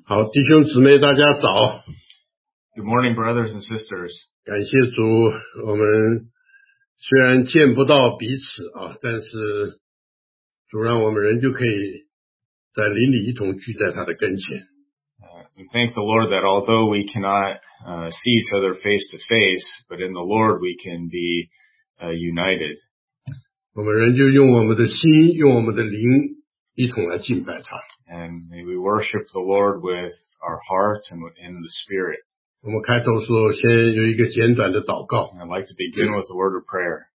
好，弟兄姊妹，大家早。 Good morning, brothers and sisters. 感谢主，我们虽然见不到彼此但是主让我们人就可以在灵里一同聚在他的跟前。 We thank the Lord that although we cannot see each other face to face, but in the Lord we can be united. 我们人就用我们的心，用我们的灵一同来敬拜他。 And may we worship the Lord with our hearts and in the Spirit. 我们开头的时候先有一个简短的祷告。 I'd like to begin with a word of prayer.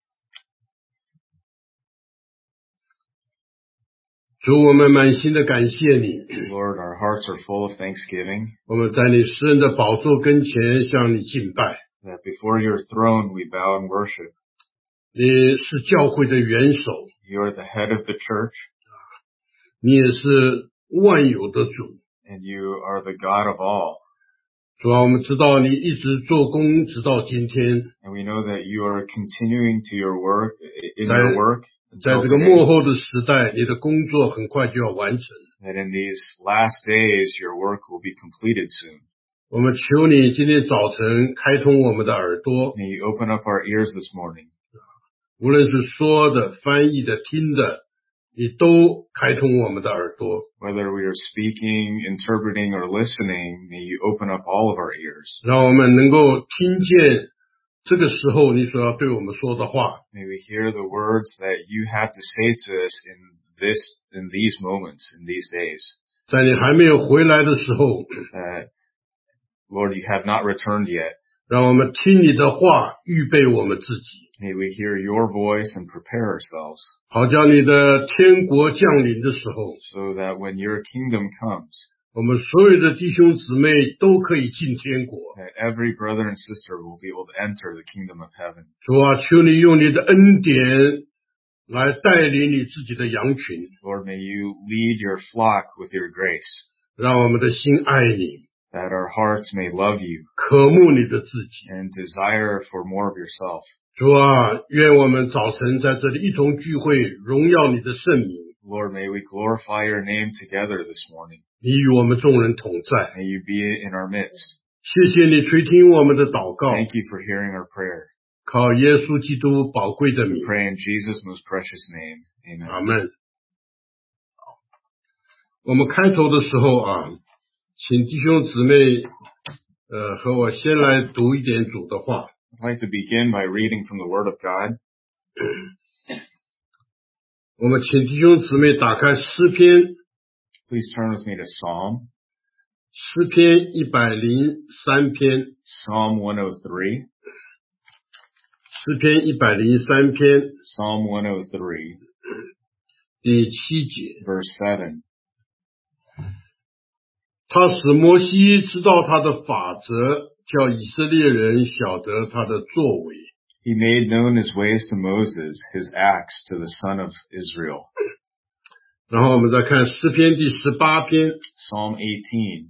主，我们满心的感谢你。 Lord, our hearts are full of thanksgiving. 我们在你施恩的宝座跟前向你敬拜。 That before your throne we bow and worship. 你是教会的元首。 You are the head of the church. 你也是万有的主。 And you are the God of all. 主啊，我们知道你一直做工直到今天。 And we know that you are continuing to your work in your work. 在这个末后的时代，你的工作很快就要完成。 That in these last days your work will be completed soon. 我们求你今天早晨开通我们的耳朵。 May you open up our ears this morning. 无论是说的、翻译的、听的，你都开通我们的耳朵。 Whether we are speaking, interpreting, or listening, may you open up all of our ears. 让我们能够听见这个时候你所要对我们说的话。 May we hear the words that you have to say to us in these moments, in these days. 在你还没有回来的时候， Lord, you have not returned yet. 让我们听你的话，预备我们自己。 May we hear your voice and prepare ourselves. 好叫你的天国降临的时候， So that when your kingdom comes, 我们所有的弟兄姊妹都可以进天国。 that every brother and sister will be able to enter the kingdom of heaven. 主啊，求你用你的恩典来带领你自己的羊群， Lord, may you lead your flock with your grace, 让我们的心爱你， that our hearts may love you 渴慕你的自己。 and desire for more of yourself. 主啊，愿我们早晨在这里一同聚会，荣耀你的圣名。 Lord, may we glorify your name together this morning. 你与我们众人同在。 May you be in our midst. 谢谢你垂听我们的祷告， Thank you for hearing our prayer. 靠耶稣基督宝贵的 We 名， pray in Jesus' most precious name. Amen. 阿们。我们开头的时候请弟兄姊妹和我先来读一点主的话。 I'd like to begin by reading from the Word of God. 我们请弟兄姊妹打开诗篇， Please turn with me to Psalm 诗篇103篇， 103. 诗篇103篇 Psalm 103, 第7节。 verse 7. 他使摩西知道他的法则，叫以色列人晓得他的作为。 He made known his ways to Moses, his acts to the son of Israel. 然后我们再看诗篇第18篇， Psalm 18.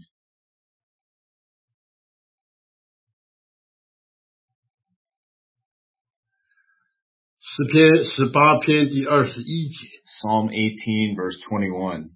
诗篇18篇第21节。 Psalm 18, verse 21.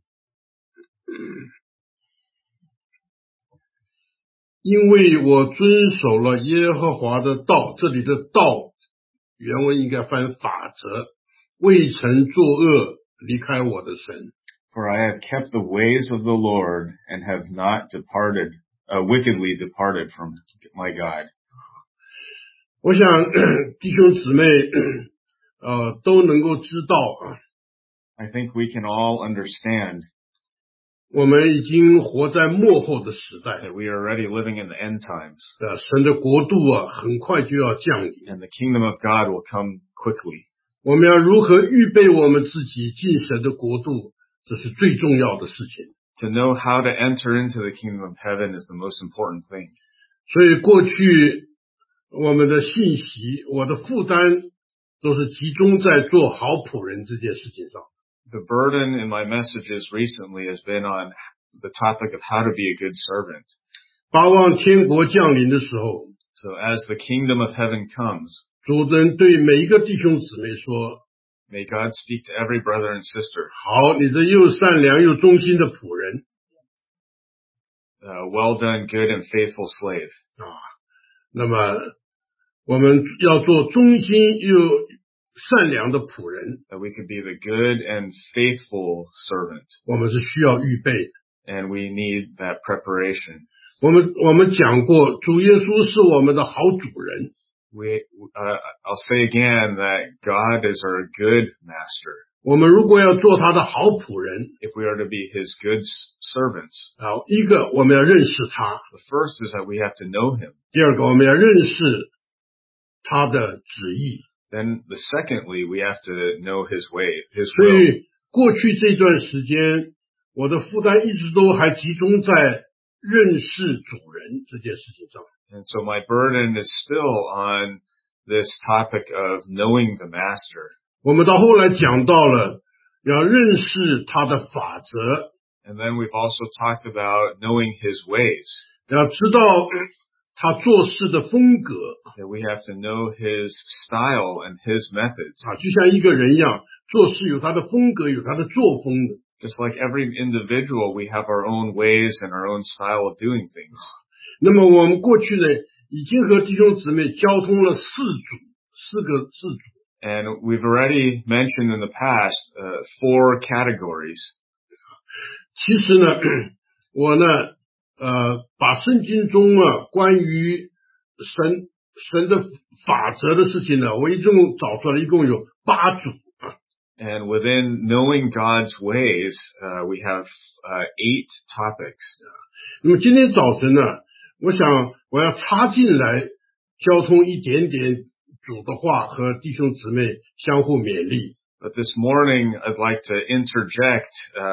因为我遵守了耶和华的道，这里的道原文应该翻法则，未曾作恶，离开我的神。 For I have kept the ways of the Lord and have not wickedly departed from my God. 我想弟兄姊妹都能够知道 I think we can all understand 我们已经活在末后的时代， that we are already living in the end times, 神的国度很快就要降临。 and the kingdom of God will come quickly. 我们要如何预备我们自己进神的国度，这是最重要的事情。 To know how to enter into the kingdom of heaven is the most important thing. 所以过去我们的信息，我的负担都是集中在做好仆人这件事情上。 The burden in my messages recently has been on the topic of how to be a good servant. 巴望天国降临的时候， So as the kingdom of heaven comes, 主人对每一个弟兄姊妹说， may God speak to every brother and sister. 好，你这又善良又忠心的仆人， well done, good and faithful slave. 那么我们要做忠心又善良的仆人， That we could be the good and faithful servant. 我们是需要预备的。 And we need that preparation. 我们讲过，主耶稣是我们的好主人。 I'll say again that God is our good master. 我们如果要做他的好仆人， If we are to be his good servants, 好，一个我们要认识他， the first is that we have to know him. 第二个我们要认识他的旨意。 Then secondly, we have to know his way, his 所 will. 以过去这段时间，我的负担一直都还集中在认识主人这件事情上。 And so my burden is still on this topic of knowing the master. 我们到后来讲到了要认识他的法则， And then we've also talked about knowing his ways. 要知道他做事的风格 That we have to know his style and his methods. 啊，就像一个人一样，做事有他的风格，有他的作风的。 Just like every individual, we have our own ways and our own style of doing things. 那么我们过去呢，已经和弟兄姊妹交通了四个字组。 And we've already mentioned in the past 4 categories. 其实呢，我呢，把圣经中关于神的法则的事情呢，我一共找出来，一共有8组。 And within knowing God's ways, we have 8 topics. 那么今天早晨呢，我想我要插进来交通一点点主的话，和弟兄姊妹相互勉励。 But this morning, I'd like to interject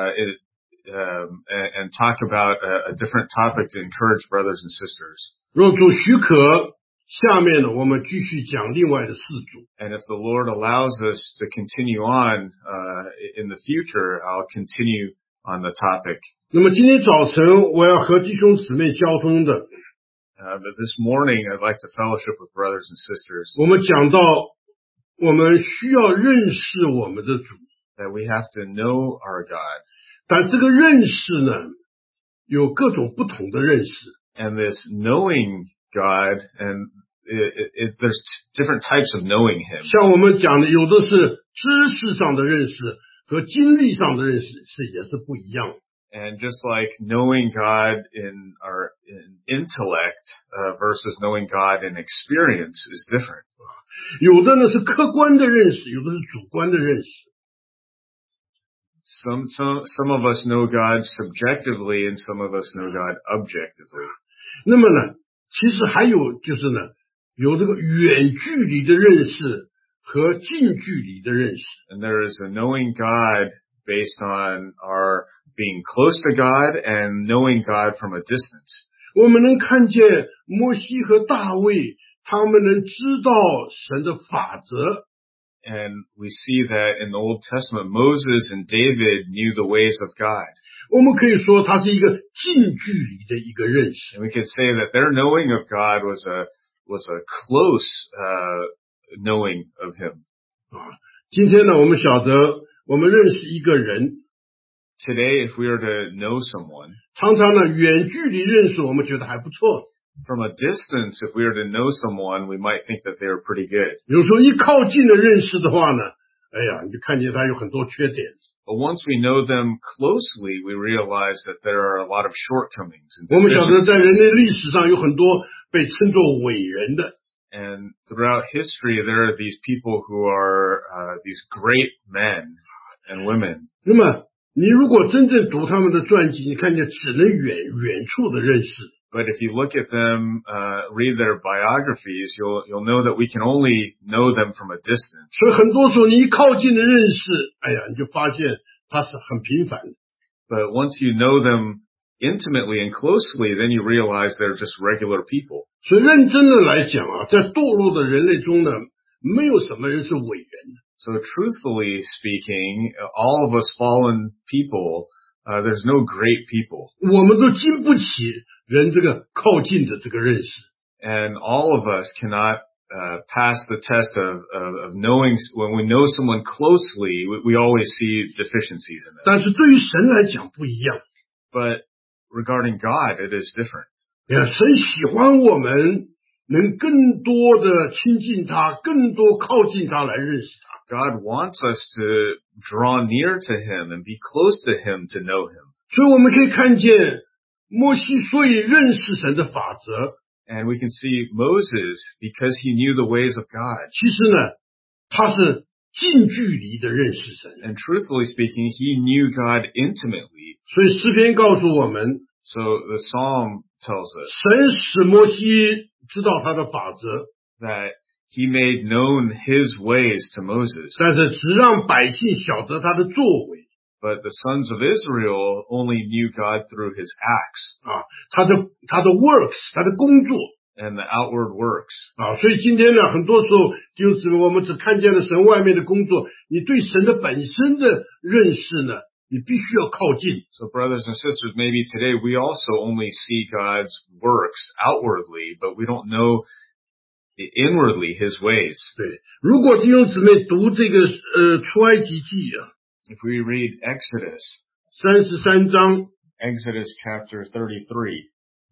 and talk about a different topic to encourage brothers and sisters. 若主许可，下面呢，我们继续讲另外的4组。 And if the Lord allows us to continue on in the future, I'll continue on the topic. 那么今天早晨我要和弟兄姊妹交通的， But this morning, I'd like to fellowship with brothers and sisters 我们讲到我们需要认识我们的主， that we have to know our God. 但这个认识呢，有各种不同的认识。 And this knowing God, and there's different types of knowing Him. 像我们讲的，有的是知识上的认识和经历上的认识也是不一样。 And just like knowing God in our intellect versus knowing God in experience is different. 有的呢是客观的认识，有的是主观的认识。 Some of us know God subjectively, and some of us know God objectively. 那么呢，其实还有就是呢，有这个远距离的认识和近距离的认识。 And there is a knowing God based on our being close to God and knowing God from a distance. 我们能看见摩西和大卫，他们能知道神的法则。 And we see that in the Old Testament, Moses and David knew the ways of God. 我们可以说，它是一个近距离的一个认识。 And we could say that their knowing of God was a close knowing of Him. 今天呢，我们晓得，我们认识一个人， Today, if we are to know someone, 常常呢远距离认识，我们觉得还不错。 from a distance, if we are to know someone, we might think that they are pretty good. 有时候一靠近的认识的话呢，哎呀，你就看见他有很多缺点。 But once we know them closely, we realize that there are a lot of shortcomings and 我们晓得， deficiencies. 在人类历史上有很多被称作伟人的， And throughout history, there are these people who are these great men and women. 那么你如果真正读他们的传记，你看见只能远处的认识。 But if you look at them, read their biographies, you'll know that we can only know them from a distance. 所以很多时候你一靠近的认识，哎呀，你就发现他是很平凡的。 But once you know them intimately and closely, then you realize they're just regular people. 所以认真的来讲啊，在堕落的人类中呢，没有什么人是伟人的。 So truthfully speaking, all of us fallen people, there's no great people. 我们都经不起人这个靠近的这个认识。 And all of us cannot pass the test of knowing. When we know someone closely, we always see deficiencies in them. 但是对于神来讲不一样。 But regarding God, it is different. 神喜欢我们能更多的亲近他，更多靠近他来认识他。 God wants us to draw near to Him and be close to Him to know Him. 所以我们可以看见摩西所以认识神的法则， And we can see Moses, because he knew the ways of God. 其实呢，他是近距离的认识神。 And truthfully speaking, he knew God intimately. 所以诗篇告诉我们， So the Psalm tells us 神使摩西知道他的法则， that He made known His ways to Moses. 但是只让百姓晓得他的作为 But the sons of Israel only knew God through His acts 啊，他的 works， 他的工作 and the outward works. 啊。所以今天呢，很多时候弟兄姊妹，我们只看见了神外面的工作，你对神的本身的认识呢，你必须要靠近。 So brothers and sisters, maybe today we also only see God's works outwardly, but we don't know inwardly His ways. 对，如果弟兄姊妹读这个出埃及记啊， If we read Exodus 33章 chapter 33,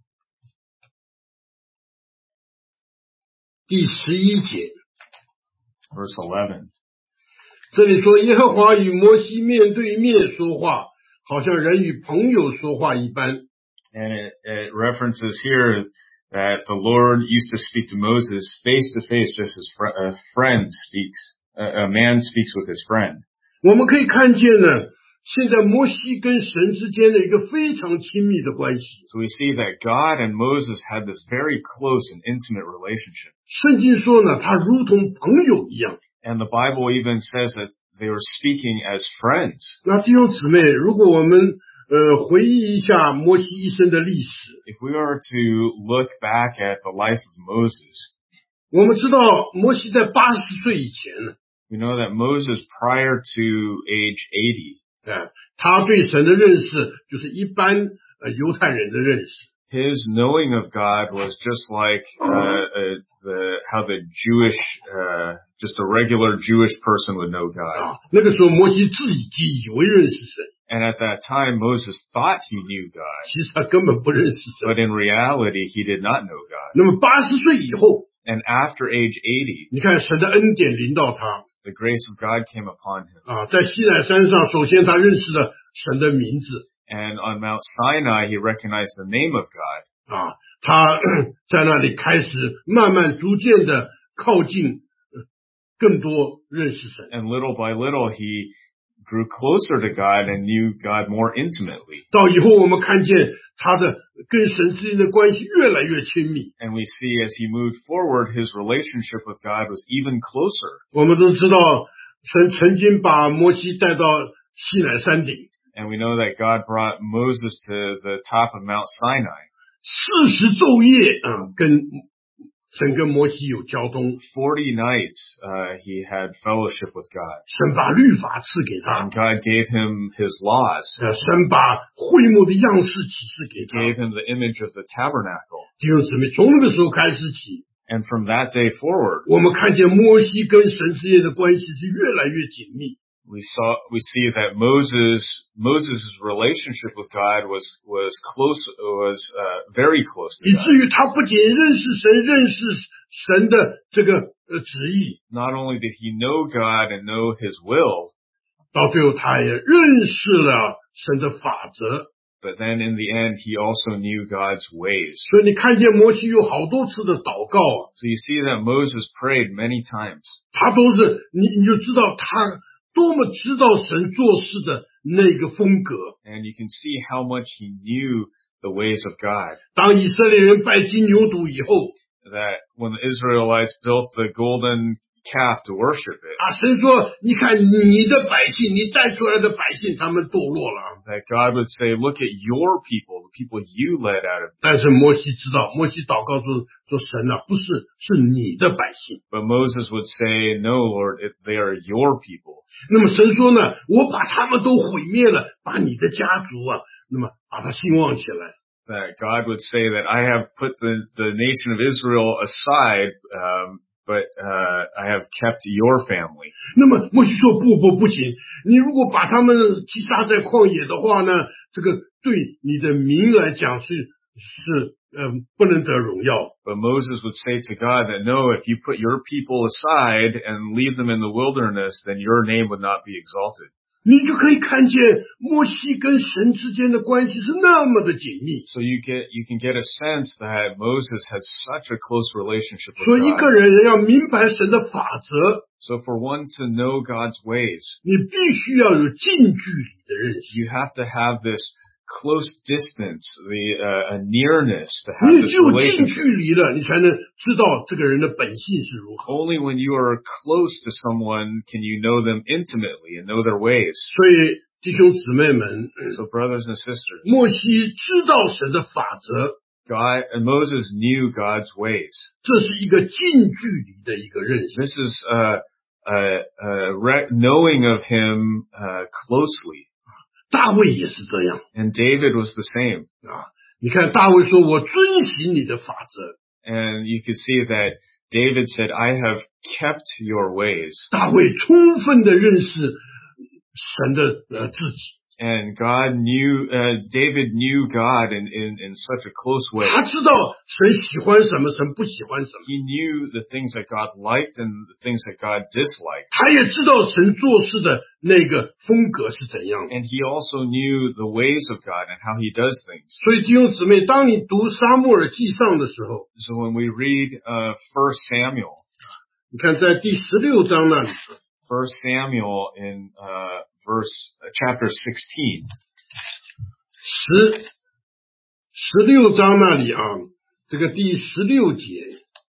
第11节， verse 11. 这里说耶和华与摩西面对面说话，好像人与朋友说话一般。 And it references here that the Lord used to speak to Moses face to face, just as a friend speaks, a man speaks with his friend. 我们可以看见呢，现在摩西跟神之间的一个非常亲密的关系。 So we see that God and Moses had this very close and intimate relationship. 圣经说呢，他如同朋友一样。 And the Bible even says that they were speaking as friends. 那弟兄姊妹，如果我们回忆一下摩西一生的历史， If we are to look back at the life of Moses, 我们知道摩西在80岁以前呢， we know that Moses prior to age 80, 他对神的认识就是一般犹太人的认识。 his knowing of God was just like how the Jewish, just a regular Jewish person would know God. 那个时候摩西自己以为认识神， And at that time, Moses thought he knew God, 其实他根本不认识神。 but in reality, he did not know God. 那么80岁以后， And after age 80, 你看神的恩典临到他 the grace of God came upon him. 啊，在西乃山上，首先他认识了神的名字 And on Mount Sinai, he recognized the name of God. 啊，他在那里开始慢慢逐渐的靠近，更多认识神。 And little by little, he grew closer to God and knew God more intimately. 到以后我们看见他的跟神之间的关系越来越亲密。 And we see as he moved forward, his relationship with God was even closer. 我们都知道，神曾经把摩西带到西乃山顶， And we know that God brought Moses to the top of Mount Sinai. 40昼夜跟神跟摩西有交通， 40 nights, he had fellowship with God. 神把律法赐给他 And，God gave him his laws. 神把会幕的样式启示给 He 他。 gave him the image of the tabernacle. 弟兄姊妹，从那个时候开始起， And from that day forward, 我们看见摩西跟神之间的关系是越来越紧密。 we see that Moses' relationship with God was very close to 以 God. 至于他不仅认识神，认识神的这个旨意， Not only did he know God and know his will, 到最后他也认识了神的法则。 but then in the end, he also knew God's ways. 所以你看见摩西有好多次的祷告啊， So you see that Moses prayed many times. 他都是你就知道他多么知道神做事的那个风格。 And you can see how much he knew the ways of God. 当以色列人拜金牛犊以后 That when the Israelites built the golden calf to worship it, 啊，神说：“你看你的百姓，你带出来的百姓，他们堕落了。 that God would say, look at your people, the people you led out of ” 但是摩西知道，摩西祷告说：“神啊，不是，是你的百姓。 But Moses would say, no, Lord, they are your people. ” 那么神说呢：“我把他们都毁灭了，把你的家族啊，那么把它兴旺起来。” That God would say that I have put the nation of Israel aside, but I have kept your family. 那么摩西说：“不行，你如果把他们击杀在旷野的话呢，这个对你的名来讲是不能得荣耀。 But Moses would say to God that no, if you put your people aside and leave them in the wilderness, then your name would not be exalted. 你就可以看见摩西跟神之间的关系是那么的紧密。 So you can get a sense that Moses had such a close relationship 所以 with 一个 God. 人要明白神的法则， So for one to know God's ways, 你必须要有近距离的认识。 you have to have this close distance, a nearness to have 你 this 只有近 relationship. 距离了，你才能知道这个人的本性是如何。 Only when you are close to someone can you know them intimately and know their ways. 所以弟兄姊妹们， So brothers and sisters, 摩西知道神的法则， Moses knew God's ways. 这是一个近距离的一个认识。 This is knowing of him closely. 大卫也是这样 And David was the same. 啊！你看大卫说：“我遵行你的法则。” And you could see that David said, I have kept your ways. 大卫充分的认识神的自己， And David knew God in such a close way. 他知道神喜欢什么，神不喜欢什么， He knew the things that God liked and the things that God disliked. 他也知道神做事的那个风格是怎样的。 And he also knew the ways of God and how he does things. 所以弟兄姊妹，当你读撒母耳记上的时候， So when we read 1 Samuel, 你看在第16章那里， 1 Samuel in chapter 16, 16章那里啊，这个第16节，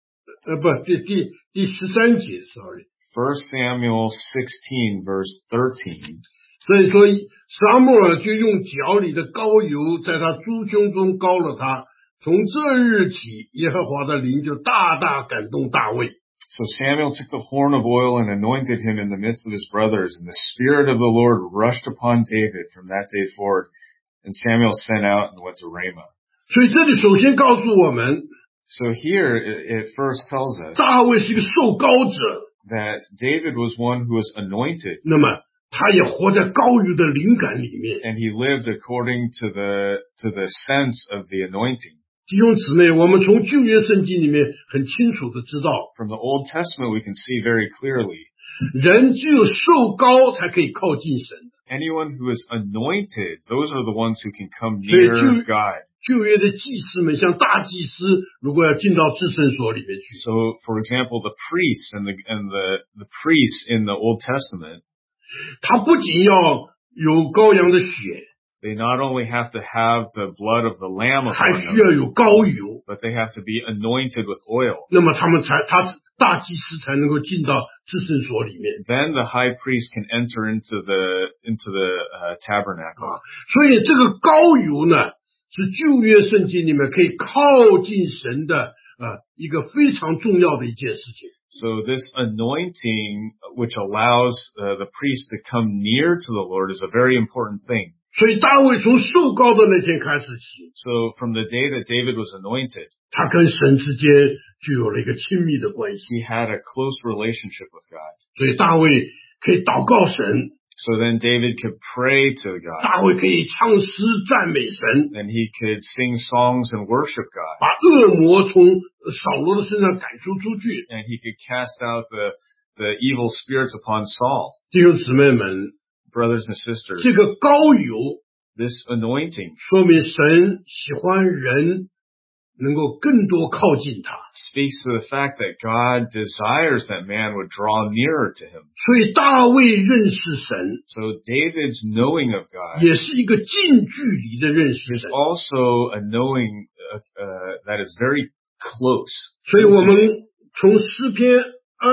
第13节 ，sorry。 1 Samuel 16 verse 13. 所以说，撒母耳就用脚里的膏油在他猪胸中膏了他。从这日起，耶和华的灵就大大感动大卫。 So Samuel took the horn of oil and anointed him in the midst of his brothers, and the Spirit of the Lord rushed upon David from that day forward. And Samuel sent out and went to Ramah. 所以这里首先告诉我们， So here it first tells us 大卫是一个受膏者， that David was one who was anointed, 那么他也活在膏油的灵感里面。 and he lived according to the sense of the anointing. 弟兄姊妹，我们从旧约圣经里面很清楚的知道， From the Old Testament, we can see very clearly 人只有受膏才可以靠近神。 anyone who is anointed, those are the ones who can come 所以 near God. 旧约的祭司们，像大祭司，如果要进到至圣所里面去， So, for example, the priests and the priests in the Old Testament, 他不仅要有羔羊的血， they not only have to have the blood of the lamb 还 upon 需要 them, 有膏油， but they have to be anointed with oil. 那么他大祭司才能够进到至圣所里面。 Then the high priest can enter into the tabernacle. 所以这个膏油呢，是旧约圣经里面可以靠近神的一个非常重要的一件事情。 So this anointing, which allows the priest to come near to the Lord, is a very important thing. 所以大卫从受膏的那天开始起， So from the day that David was anointed, 他跟神之间就有了一个亲密的关系。 he had a close relationship with God. 所以大卫可以祷告神， So then David could pray to God, 大卫可以唱诗赞美神， and he could sing songs and worship God, 把恶魔从扫罗的身上赶出去。 and he could cast out the evil spirits upon Saul. 弟兄姊妹们， Brothers and sisters, 这个膏油 this anointing 说明神喜欢人能够更多靠近他， speaks to the fact that God desires that man would draw nearer to him. 所以大卫认识神 So David's knowing of God 也是一个近距离的认识 is 神。 also a knowing that is very close. 所以我们从诗篇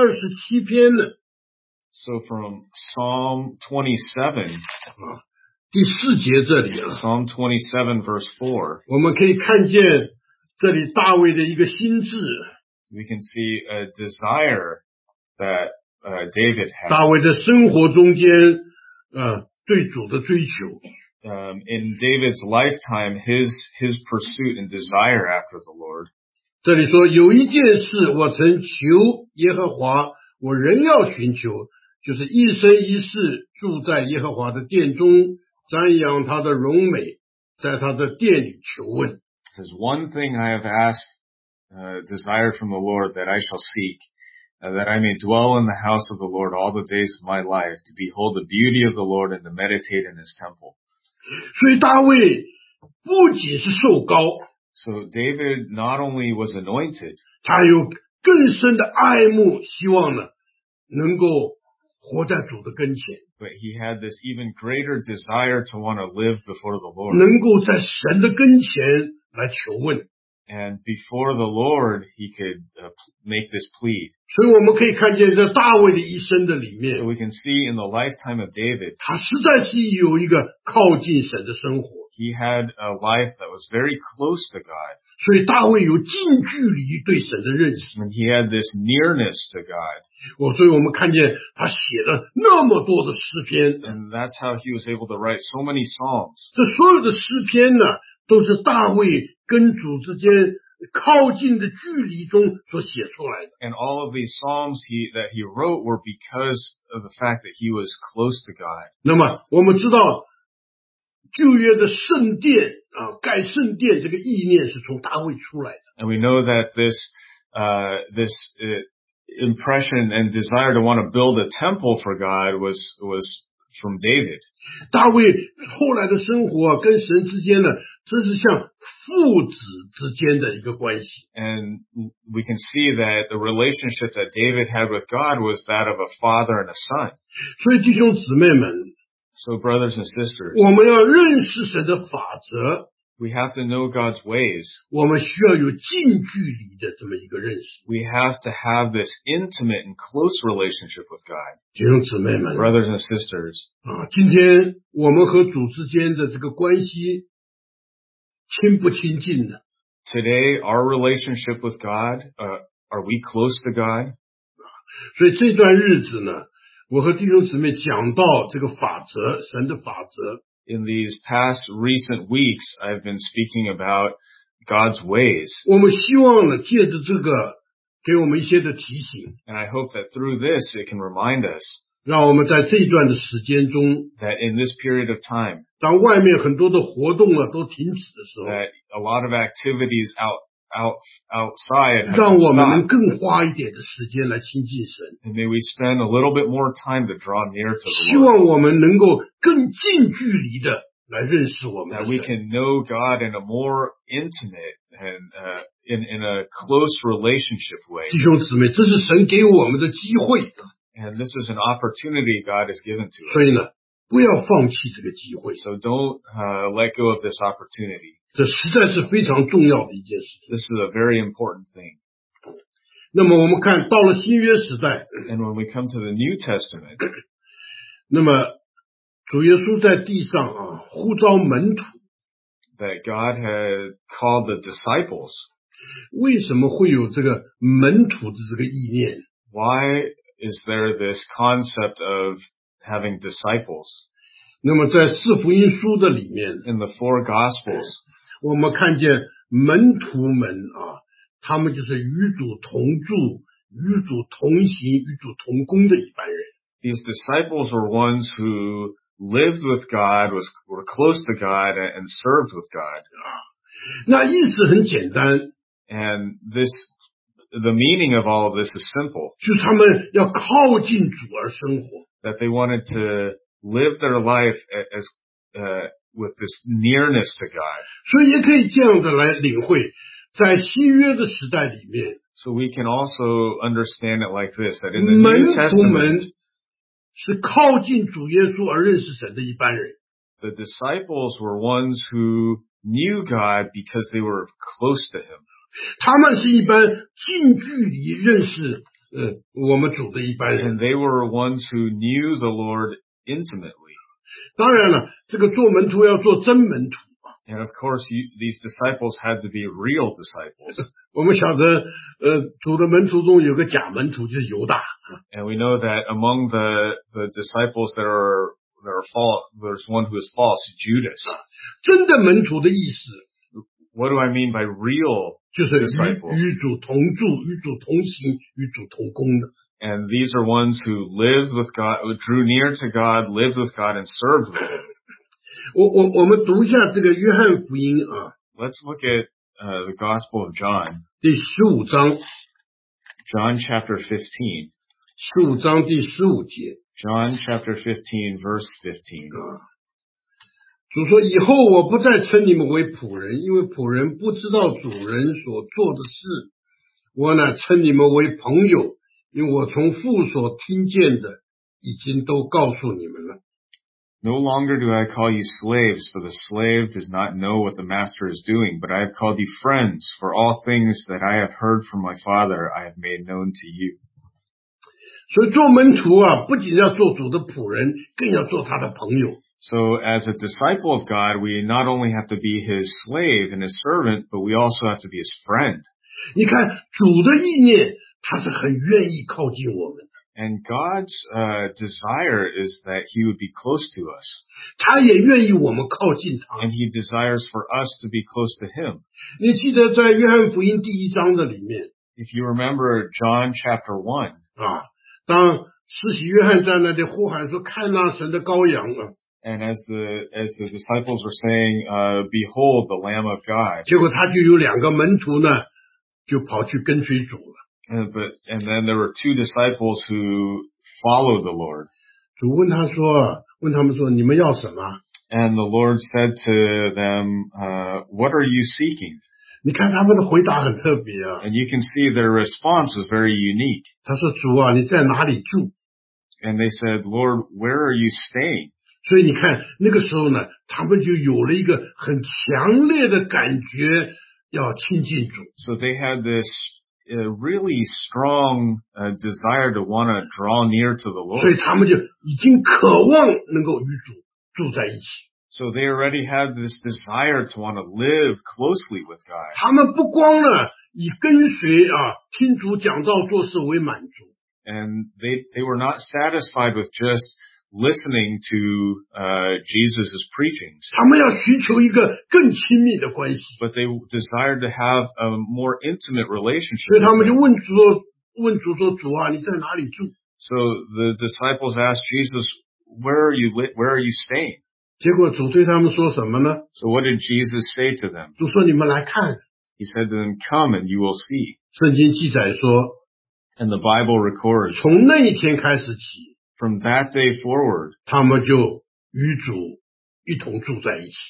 27篇呢 So from Psalm 27, 第4节这里啊， Psalm 27 verse 4, 我们可以看见这里大卫的一个心智， we can see a desire that David had. 大卫的生活中间对主的追求。 In David's lifetime, his pursuit and desire after the Lord. 这里说有一件事我曾求耶和华，我仍要寻求，就是一生一世住在耶和华的殿中，瞻仰他的荣美， 在他的殿里求问。 It says, one thing I have asked, desired from the Lord that I shall seek, that I may dwell in the house of the Lord all the days of my life, to behold the beauty of the Lord and to meditate in his temple. 所以大卫不仅是受膏， So David not only was anointed, 他有更深的爱慕，希望呢能够活在主的跟前， but he had this even greater desire to want to live before the Lord. 能够在神的跟前来求问。 And before the Lord, he could make this plea. 所以我们可以看见，在大卫的一生的里 So 面， we can see in the lifetime of David, 他实在是有一个靠近神的生活。 he had a life that was very close to God. 所以大卫有近距离对神的认识。 And he had this nearness to God. 所以我们看见他写了那么多的诗篇， And that's how he was able to write so many songs. 这所有的诗篇呢，都是大卫跟主之间靠近的距离中所写出来的。 And all of these psalms that he wrote were because of the fact that he was close to God. 那么我们知道旧约的圣殿盖圣殿这个意念是从大卫出来的。 And we know that this impression and desire to want to build a temple for God was from David. 大卫后来的生活跟神之间呢，真是像父子之间的一个关系。 And we can see that the relationship that David had with God was that of a father and a son. 所以弟兄姊妹们， So brothers and sisters, 我们要认识神的法则， we have to know God's ways. 我们需要有近距离的这么一个认识。 We have to have this intimate and close relationship with God. 弟兄姊妹们， Brothers and sisters, 今天我们和主之间的这个关系亲不亲近呢？ today our relationship with God, are we close to God? 所以这段日子呢，我和弟兄姊妹讲到这个法则，神的法则。 In these past recent weeks, I've been speaking about God's ways. 我们希望呢，借着这个给我们一些的提醒， And I hope that through this, it can remind us 让我们在这一段的时间中， that in this period of time, 当外面很多的活动都停止的时候， that a lot of activities outside have 让 been 我们能 stopped. 更花一点的时间来亲近神， And may we spend a little bit more time to draw near to 希 the Lord. 望我们能够更近距离的来认识我们 That 的 we 神。 can know God in a more intimate and in a close relationship way. 弟兄姊妹，这是神给我们的机会， And this is an opportunity God has given to us. 所以呢，不要放弃这个机会， So don't let go of this opportunity. 这实在是非常重要的一件事情。 This is a very important thing. 那么我们看到了新约时代， And when we come to the New Testament, 那么主耶稣在地上呼召门徒， that God had called the disciples. 为什么会有这个门徒的这个意念？ Why is there this concept of having disciples? 那么在四福音书的里面， In the four Gospels, 我们看见门徒们他们就是与主同住、与主同行、与主同工的一班人。 these disciples were ones who lived with God, were close to God, and served with God. 那意思很简单， And the meaning of all of this is simple, 就是他们要靠近主而生活。 that they wanted to live their life as with this nearness to God. 所以也可以这样的来领会，在新约的时代里面， So we can also understand it like this, that in the 门 New 徒们 Testament, 是靠近主耶稣而认识神的一班人。 the disciples were ones who knew God because they were close to Him. 他们是一般近距离认识我们主的一班 And 人。 they were ones who knew the Lord intimately. 当然了，这个做门徒要做真门徒。 And of course, these disciples had to be real disciples. 我们晓得，主的门徒中有个假门徒，就是犹大。 And we know that among the disciples that are false, there's one who is false, Judas. 真的门徒的意思， What do I mean by real 就是与 disciples? 主同住、与主同行、与主同工的。 And these are ones who lived with God, who drew near to God, lived with God, and served with Him. 我们读一下这个约翰福音啊， Let's look at the Gospel of John, 第15章 John chapter 15. ，15章第15节 John chapter 15, verse 15. 啊。主说：“以后我不再称你们为仆人，因为仆人不知道主人所做的事。我乃称你们为朋友，因为我从父所听见的，已经都告诉你们了。” No longer do I call you slaves, for the slave does not know what the master is doing, but I have called you friends, for all things that I have heard from my Father I have made known to you. 所以做门徒啊，不仅要做主的仆人，更要做他的朋友。 So as a disciple of God, we not only have to be his slave and his servant, but we also have to be his friend. 你看主的意念，他是很愿意靠近我们的， And God's desire is that he would be close to us. 他也愿意我们靠近他。 And he desires for us to be close to him. 你记得在约翰福音第1章的里面 If you remember John chapter 1, 啊，当施洗约翰在那里呼喊说：“看那神的羔羊啊！” and as the disciples were saying, behold the Lamb of God. 结果他就有2个门徒呢，就跑去跟随主了。 And then there were 2 disciples who followed the Lord. 主问他们说：“你们要什么？” And the Lord said to them, what are you seeking? 你看他们的回答很特别啊。 And you can see their response was very unique. 他说：“主啊，你在哪里住 And they said, Lord, where are you staying?？” 所以你看那个时候呢，他们就有了一个很强烈的感觉，要亲近主。 So they had this really strong desire to want to draw near to the 所以 Lord. 他们就已经渴望能够与主住在一起。 So they already had this desire to want to live closely with God. 他们不光呢以跟随听主讲道做事为满足， And they were not satisfied with just listening to Jesus' preachings, 他们要寻求一个更亲密的关系。 but they desired to have a more intimate 所 relationship 以他 with 们就 him. 问主说：“主啊，你在哪里住 So the disciples asked Jesus, where are you staying?" 结果主对他们说什么呢？ So what did Jesus say to them? 主说：“你们来看。” He said to them, come and you will see. 圣经记载说， And the Bible records, 从那一天开始起， from that day forward, 他们就与主一同住在一起。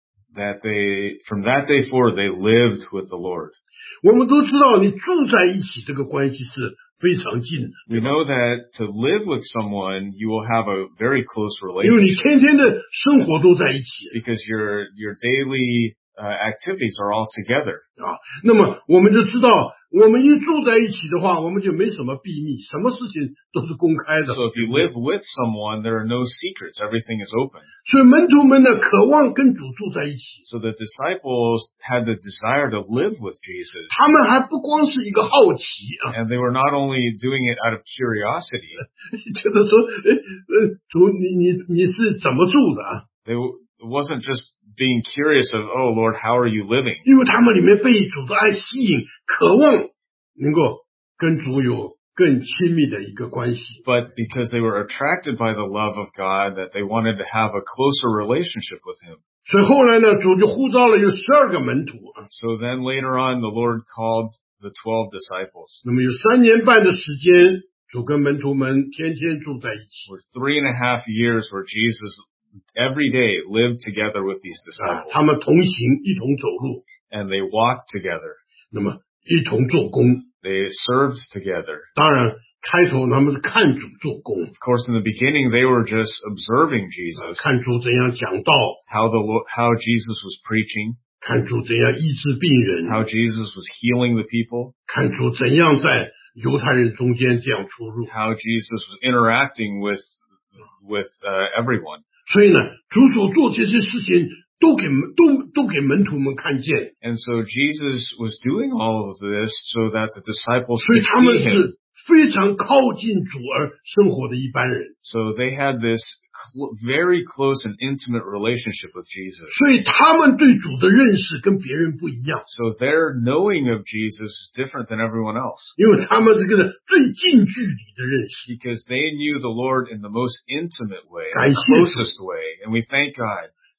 from that day forward, they lived with the Lord. 我们都知道，你住在一起这个关系是非常近的， We know that to live with someone, you will have a very close 因为你 relationship 天天的生活都在一起 because your daily activities are all together. 啊。那么我们就知道，我们一住在一起的话，我们就没什么秘密，什么事情都是公开的。 So if you live with someone, there are no secrets. Everything is open. 所以门徒们呢，渴望跟主住在一起。 So the disciples had the desire to live with Jesus. 他们还不光是一个好奇啊， And they were not only doing it out of curiosity, 觉得说，主你是怎么住的啊？ it wasn't just being curious of, oh Lord, how are you living? 因为他们里面被主的爱吸引，渴望能够跟主有更亲密的一个关系。 But because they were attracted by the love of God, that they wanted to have a closer relationship with Him. 所以后来呢，主就呼召了有12个门徒啊， So then later on, the Lord called the 12 disciples. 那么有3年半的时间，主跟门徒们天天住在一起 For 3.5 years where Jesus every day lived together with these 啊， disciples. 他们同行，一同走路， And they walked together. 那么一同做工。 They served together. 当然，开头他们是看主做工， Of course, in the beginning, they were just observing Jesus, 看主怎样讲道， how Jesus was preaching, 看主怎样医治病人， how Jesus was healing the people, 看主怎样在犹太人中间这样出入。 how Jesus was interacting with everyone. 所以呢，主所做这些事情都给门徒们看见， And so Jesus was doing all of this so that the disciples 所以 could 他们 see him. 是非常靠近主而生活的一般人。 So they had this very close and intimate relationship with Jesus. 所以他们对主的认识跟别人不一样， So their knowing of Jesus is different than everyone else 因为他们这个最近距离的认识。 because they knew the Lord in the most intimate way, the 感谢主。 closest way. And we thank God.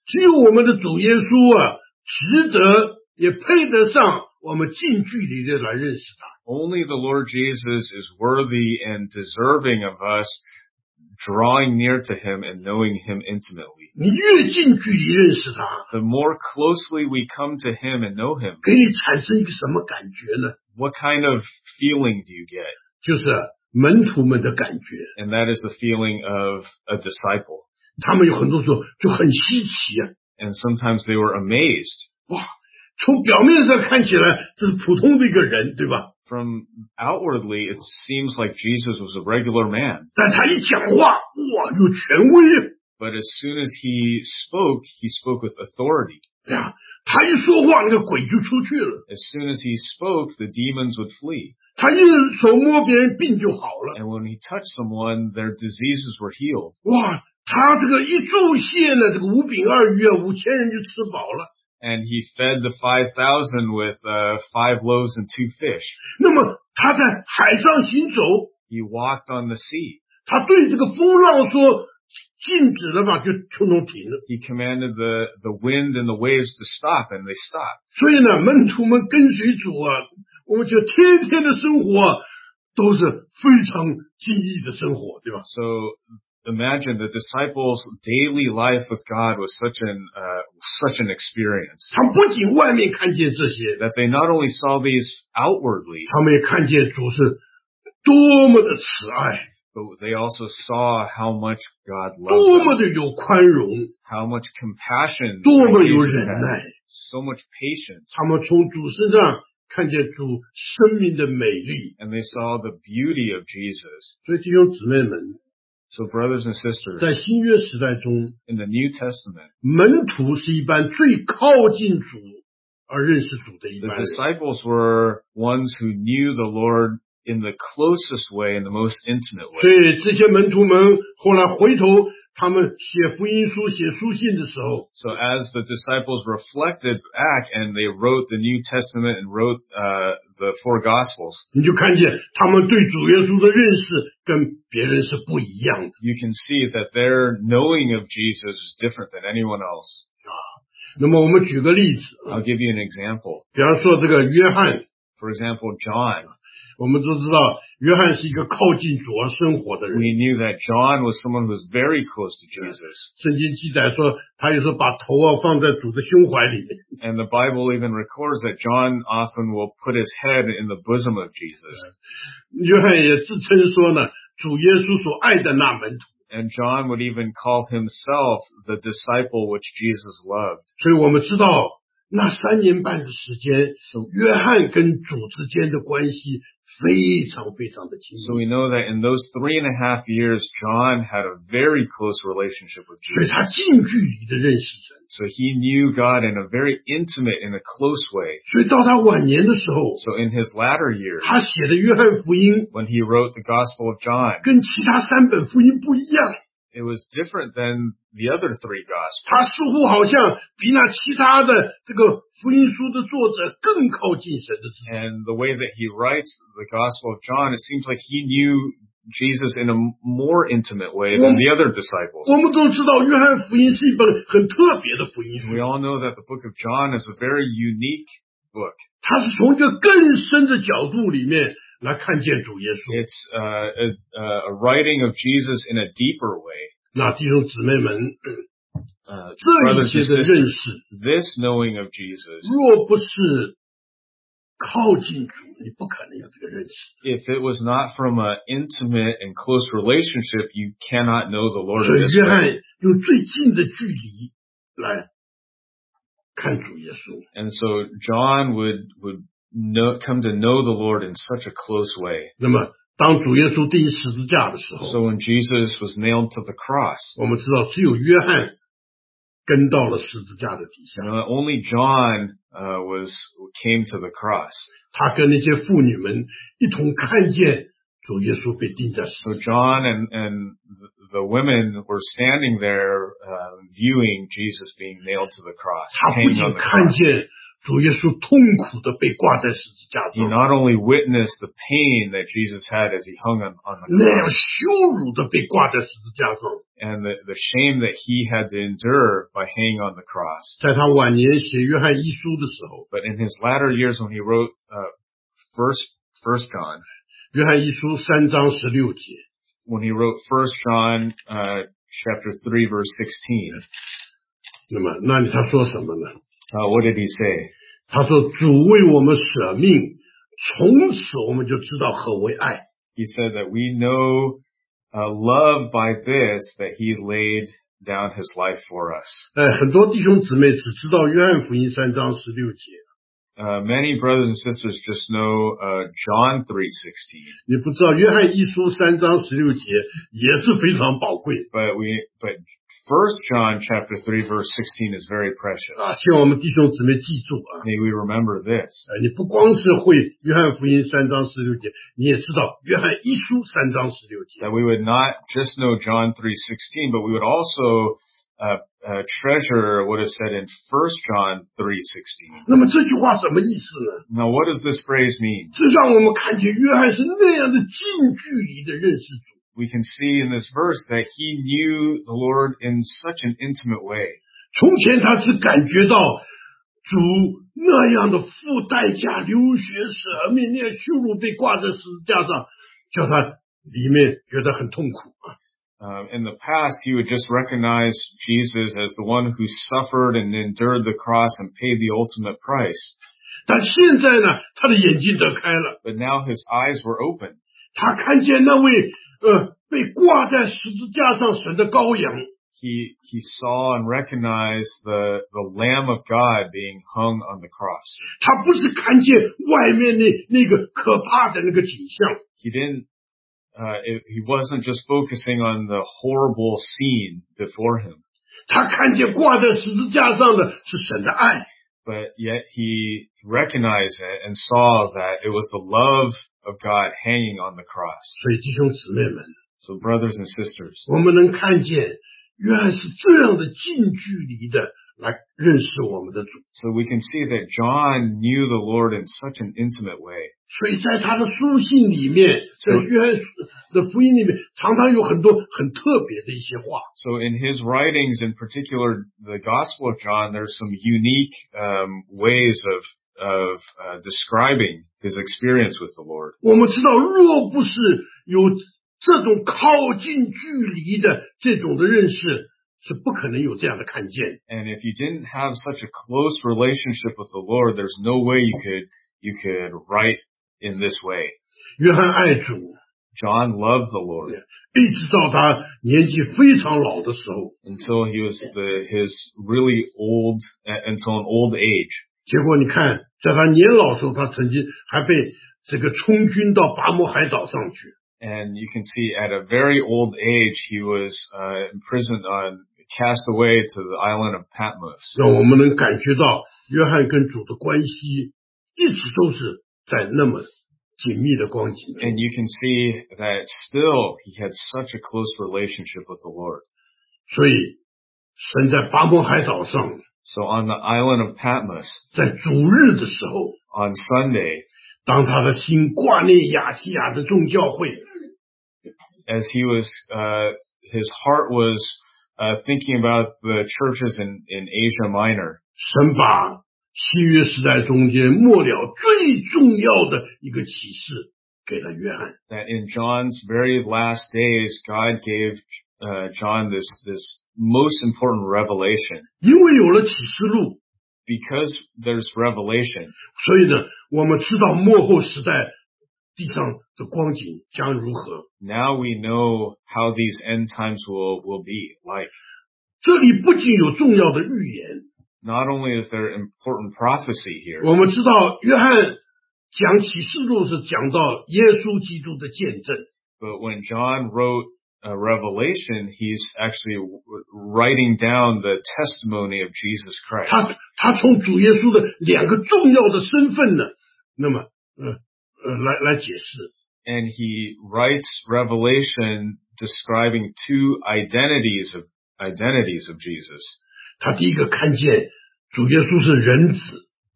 只有我们的主耶稣啊，值得也配得上我们近距离的来认识他。 Only the Lord Jesus is worthy and deserving of us drawing near to him and knowing him intimately. 你越近距离认识他， The more closely we come to him and know him, 给你产生一个什么感觉呢？ what kind of feeling do you get? 就是门徒们的感觉， And that is the feeling of a disciple. 他们有很多时候就很稀奇啊， And sometimes they were amazed. 哇，从表面上看起来这是普通的一个人，对吧？ From outwardly, it seems like Jesus was a regular man. 但他一讲话，哇，有权威， But as soon as he spoke with authority. 对呀，他一说话，那个鬼就出去了。 As soon as he spoke, the demons would flee. 他一手摸别人，病就好了。 And when he touched someone, their diseases were healed. 哇，他这个一注泻呢，这个5饼2鱼啊，5000人就吃饱了。 And he fed the 5,000 with 5 loaves and 2 fish. 那么他在海上行走， He walked on the sea. 他对这个风浪说禁止了吧，就通通停了。 He commanded the wind and the waves to stop, and they stopped. 所以呢，门徒们跟随主啊，我们就天天的生活啊，都是非常精益的生活，对吧？ So imagine the disciples' daily life with God was such an experience 他们不仅外面看见这些， that they not only saw these outwardly, 他们也看见主是多么的慈爱， but they also saw how much God 多 loved 么 them, 的有宽容， how much compassion 多么有 Jesus 忍 had, 耐。 so much patience, 他们从主身上看见主生命的美丽。 and they saw the beauty of Jesus. 所以弟兄姊妹们， So brothers and sisters, 在新约时代中， in the New Testament, 门徒是一般最靠近主而认识主的一 the 般人。 disciples were ones who knew the Lord in the closest way, in the most intimate 所 way. 以这些门徒们后来回头，他们写福音书、写书信的时候， So as the disciples reflected back and they wrote the New Testament and wrote the 4 Gospels, 你就看见他们对主耶稣的认识跟别人是不一样的。 you can see that their knowing of Jesus is different than anyone else. 那么我们举个例子， I'll give you an example. 比方说这个约翰， For example, John. 我们都知道约翰是一个靠近主而生活的人。 We knew that John was someone who was very close to Jesus. 圣经记载说，他有时候把头啊放在主的胸怀里面。 And the Bible even records that John often will put his head in the bosom of Jesus. 约翰也自称说呢，主耶稣所爱的那门徒。 And John would even call himself the disciple which Jesus loved. 所以我们知道那3年半的时间，约翰跟主之间的关系非常非常的亲 So 密， we know that in those 3.5 years, John had a very close relationship with 所以 Jesus. 他近距离的认识神。 So he knew God in a very intimate, in a close way. 所以到他晚年的时候， So in his latter years, 他写的约翰福音 when he wrote the Gospel of John, 跟其他3本福音不一样， it was different than the other 3 Gospels. 他似乎好像比那其他的这个福音书的作者更靠近神的知识。 And the way that he writes the Gospel of John, it seems like he knew Jesus in a more intimate way than the other disciples. 我们都知道约翰福音是一本很特别的福音书， We all know that the book of John is a very unique book. 他是从一个更深的角度里面来看见主耶稣。 It's a writing of Jesus in a deeper way. 那弟兄姊妹们，这一 Brothers 些 and 的认 sisters, 识， this knowing of Jesus, 若不是靠近主，你不可能有这个认识。 if it was not from an intimate and close relationship, you cannot know the Lord 所 in 以 this 约 way. 翰用最近的距离来看主耶稣。 And so John would come to know the Lord in such a close way. 那么，当主耶稣钉十字架的时 So 候， when Jesus was nailed to the cross, 我们知道只有约翰跟到了十字架的底下 you，know, only John came to the cross. 他跟那些妇女们一同看见主耶稣被钉在十 So 字架。 John and the women were standing there viewing Jesus being nailed to the cross, 他不 hanging 仅 on the 看 cross. 见主耶稣痛苦的被挂在十字架 He 上， not only witnessed the pain that Jesus had as he hung on the 那样 cross 羞辱的被挂在十字架上。 and the shame that he had to endure by hanging on the cross. 在他晚年写约翰一书的时候， But in his latter years when he wrote First John, 约翰一书3章16节， when he wrote 1 John chapter 3 verse 16, 那么那里他说什么呢？ what did he say? 他说主为我们舍命，从此我们就知道何为爱。 He said that we know love by this, that he laid down his life for us. 很多弟兄姊妹只知道约翰福音3章16节， Many brothers and sisters just know John 3:16, 你不知道约翰一书3章16节也是非常宝贵 but 1 John chapter 3 verse 16 is very precious. 啊！希望我们弟兄姊妹记住啊！ May we remember this, 你不光是会约翰福音3章16节，你也知道约翰一书3章16节。 that we would not just know John 3:16, but we would also treasure what is said in 1 John 3:16. 那么这句话什么意思呢？ Now, what does this phrase mean? 这让我们看见约翰是那样的近距离的认识主。 We can see in this verse that he knew the Lord in such an intimate way. 从前他只感觉到主那样的付代价、流血舍命、那样羞辱被挂在十字架上，叫他里面觉得很痛苦啊。 In the past, he would just recognize Jesus as the one who suffered and endured the cross and paid the ultimate price. 但现在呢，他的眼睛得开了， But now his eyes were open. 他看见那位被挂在十字架上神的羔羊， He saw and recognized the Lamb of God being hung on the cross. 他不是看见外面那个可怕的那个景象， He wasn't just focusing on the horrible scene before him, 他看见挂在十字架上的是神的爱。 but yet he recognized it and saw that it was the love of God hanging on the cross. 所以弟兄姊妹们， So brothers and sisters, 我们能看见约翰是这样的近距离的来认识我们的主， so we can see that John knew the Lord in such an intimate way. 所以在他的书信里面，在约翰的福音里面，常常有很多很特别的一些话。 So in his writings, in particular the Gospel of John, there's some unique ways of describing his experience with the Lord. 我们知道，若不是有这种靠近距离的这种的认识，是不可能有这样的看见。 And if you didn't have such a close relationship with the Lord, there's no way you could write in this way. 约翰爱主， John loved the Lord 一直到他年纪非常老的时候， until he was his really old, until an old age. 结果你看，在他年老的时候，他曾经还被这个充军到拔摩海岛上去。 And you can see at a very old age, he was imprisoned cast away to the island of Patmos. 让我们能感觉到约翰跟主的关系一直都是在那么紧密的光景中。 And you can see that still he had such a close relationship with the Lord. 所以神在拔摩海岛上， So on the island of Patmos, 在主日的时候， on Sunday, 当他的心挂念亚细亚的众教会， as his heart was thinking about the churches in Asia Minor, 神把新约时代中间末了最重要的一个启示给了约翰。 that in John's very last days, God gave John this most important revelation. 因为有了启示录， Because there's revelation, 所以呢，我们知道末后时代地上的光景将如何。 now we know how these end times will be like. 这里不仅有重要的预言， Not only is there important prophecy here, 我们知道约翰讲启示录是讲到耶稣基督的见证， but when John wrote Revelation, he's actually writing down the testimony of Jesus Christ. 他从主耶稣的两个重要的身份呢，那么来解释。 And he writes Revelation describing two identities of Jesus. 他第一个看见主耶稣是人子，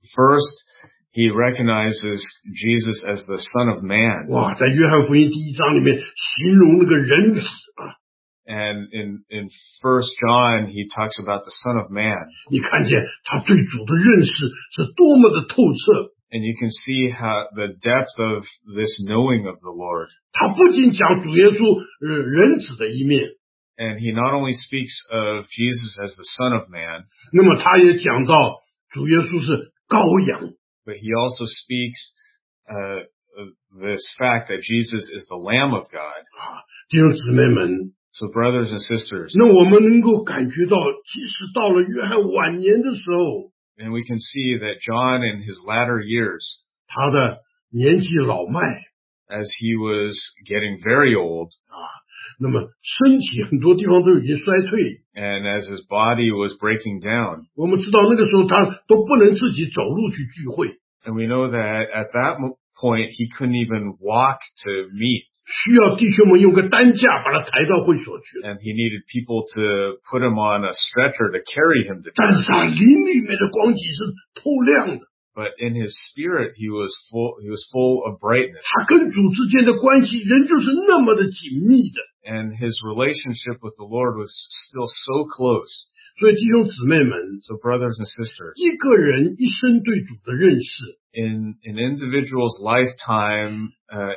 First, he recognizes Jesus as the Son of Man. 哇，在约翰福音第1章里面形容那个人子啊， And in 1 John, he talks about the Son of Man. 你看见他对主的认识是多么的透彻。 And you can see how the depth of this knowing of the Lord. 他不仅讲主耶稣人子的一面， And he not only speaks of Jesus as the Son of Man, 那么他也讲到主耶稣是羔羊。 but he also speaks of this fact that Jesus is the Lamb of God. 弟兄姊妹们， So brothers and sisters, 那我们能够感觉到，即使到了约翰晚年的时候， and we can see that John in his latter years, 他的年纪老迈 as he was getting very old, 那么身体很多地方都已经衰退。 and as his body was breaking down, 我们知道那个时候他都不能自己走路去聚会， and we know that at that point he couldn't even walk to meet, 需要弟兄们用个担架把他抬到会所去。 and he needed people to put him on a stretcher to carry him to 但 church. 是他灵里面的光景是透亮的， But in his spirit, he was full of brightness, 他跟主之间的关系仍旧是那么的紧密的。 and his relationship with the Lord was still so close. 所以弟兄姊妹们， So brothers and sisters, 一个人一生对主的认识， in an individual's lifetime,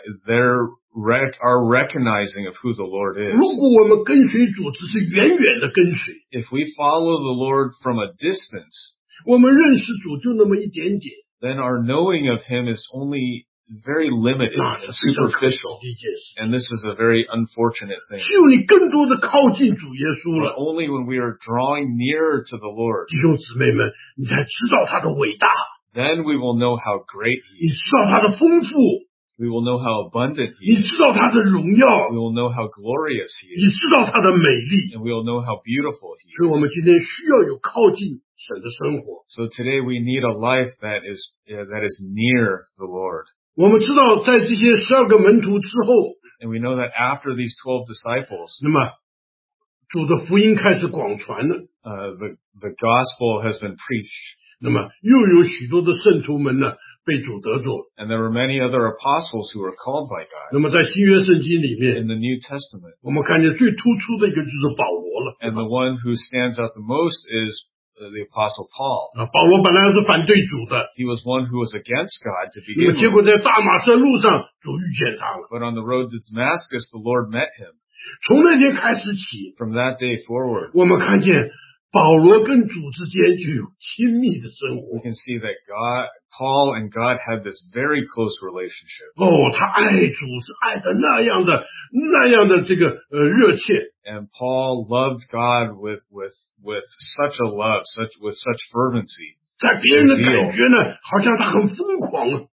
our recognizing of who the Lord 如 is. 果我们跟随主只是远远的跟随， If we follow the Lord from a distance, 我们认识主就那么一点点， then our knowing of him is only very limited 那 and 是非常可惜 superficial. 的一件事。 And this is a very unfortunate thing. 只有你更多的靠近主耶稣 But 了， only when we are drawing nearer to the Lord, 弟兄姊妹们，你才知道他的伟大， then we will know how great he 你 is. 知道他的丰富， We will know how abundant he 你 is. 知道他的荣 We 耀， will know how glorious he 你 is. 知道他的美丽。 And we will know how beautiful he 所以，我 is. 们今天需要有靠近神的生活。 So today we need a life that is near the Lord. 我们知道，在这些12个门徒之后， And we know that after these 12 disciples, 那么主的福音开始广传了， the gospel has been preached. 那么又有许多的圣徒们呢被主得着。 And there were many other apostles who were called by God. 那么在新约圣经里 In 面， the New Testament. 我们看见最突出的一个就是保罗了。 And the one who stands out the most is the apostle Paul. 保罗本来是反对主的， He was one who was against God to 那么 begin 结 with. 果在大马色路上，主遇见他了。 But on the road to Damascus, the Lord met him. 从那天开始起， From that day forward, 我们看见保罗跟主之间就有亲密的生 we 活。 can see that Paul and God had this very close relationship. 哦，他爱主是爱的那样的这个热切。 And Paul loved God with such a love, with such fervency. 在别人的感觉呢，好像他很疯狂啊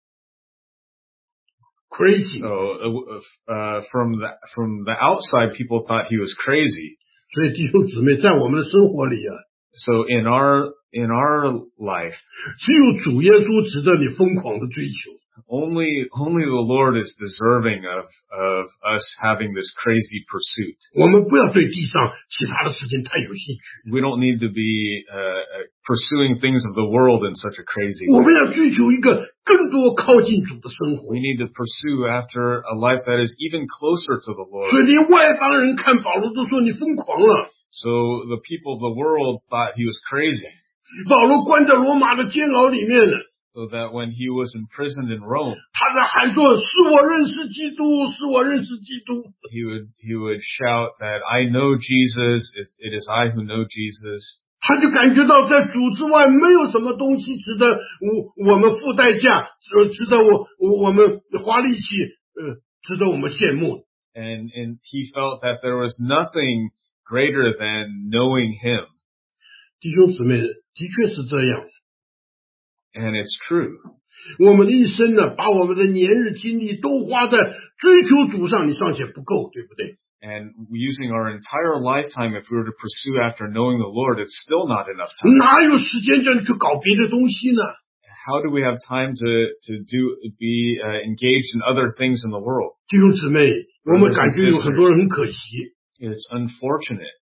，crazy。 So from the outside, people thought he was crazy. 所以弟兄姊妹，在我们的生活里啊， So in our life, 只有主耶稣值得你疯狂的追求。 only the Lord is deserving of us having this crazy pursuit. 我们不要对地上其他的事情太有兴趣， We don't need to be pursuing things of the world in such a crazy 我 way. 们要追求一个更多靠近主的生活 We。need to pursue after a life that is even closer to the 所 Lord. 以连外邦人看保罗都说你疯狂了。 So the people of the world thought he was crazy. 保罗关在罗马的监牢里面呢， So that when he was imprisoned in Rome, 他在喊说：“使我认识基督，使我认识基督。” he would shout that I know Jesus, it is I who know Jesus. 他就感觉到在主之外没有什么东西值得我们付代价，值得我们花力气，值得我们羡慕。 And he felt that there was nothing greater than knowing him. 弟兄姊妹，的确是这样。 And it's true. 我们的一生呢，把我们的年日精力都花在追求主上，你尚且不够，对不对？ And using our entire lifetime, if we were to pursue after knowing the Lord, it's still not enough time. 哪有时间叫你去搞别的东西呢？ How do we have time to be engaged in other things in the world? 弟兄姊妹，我们感觉有很多人很可惜。 It's unfortunate.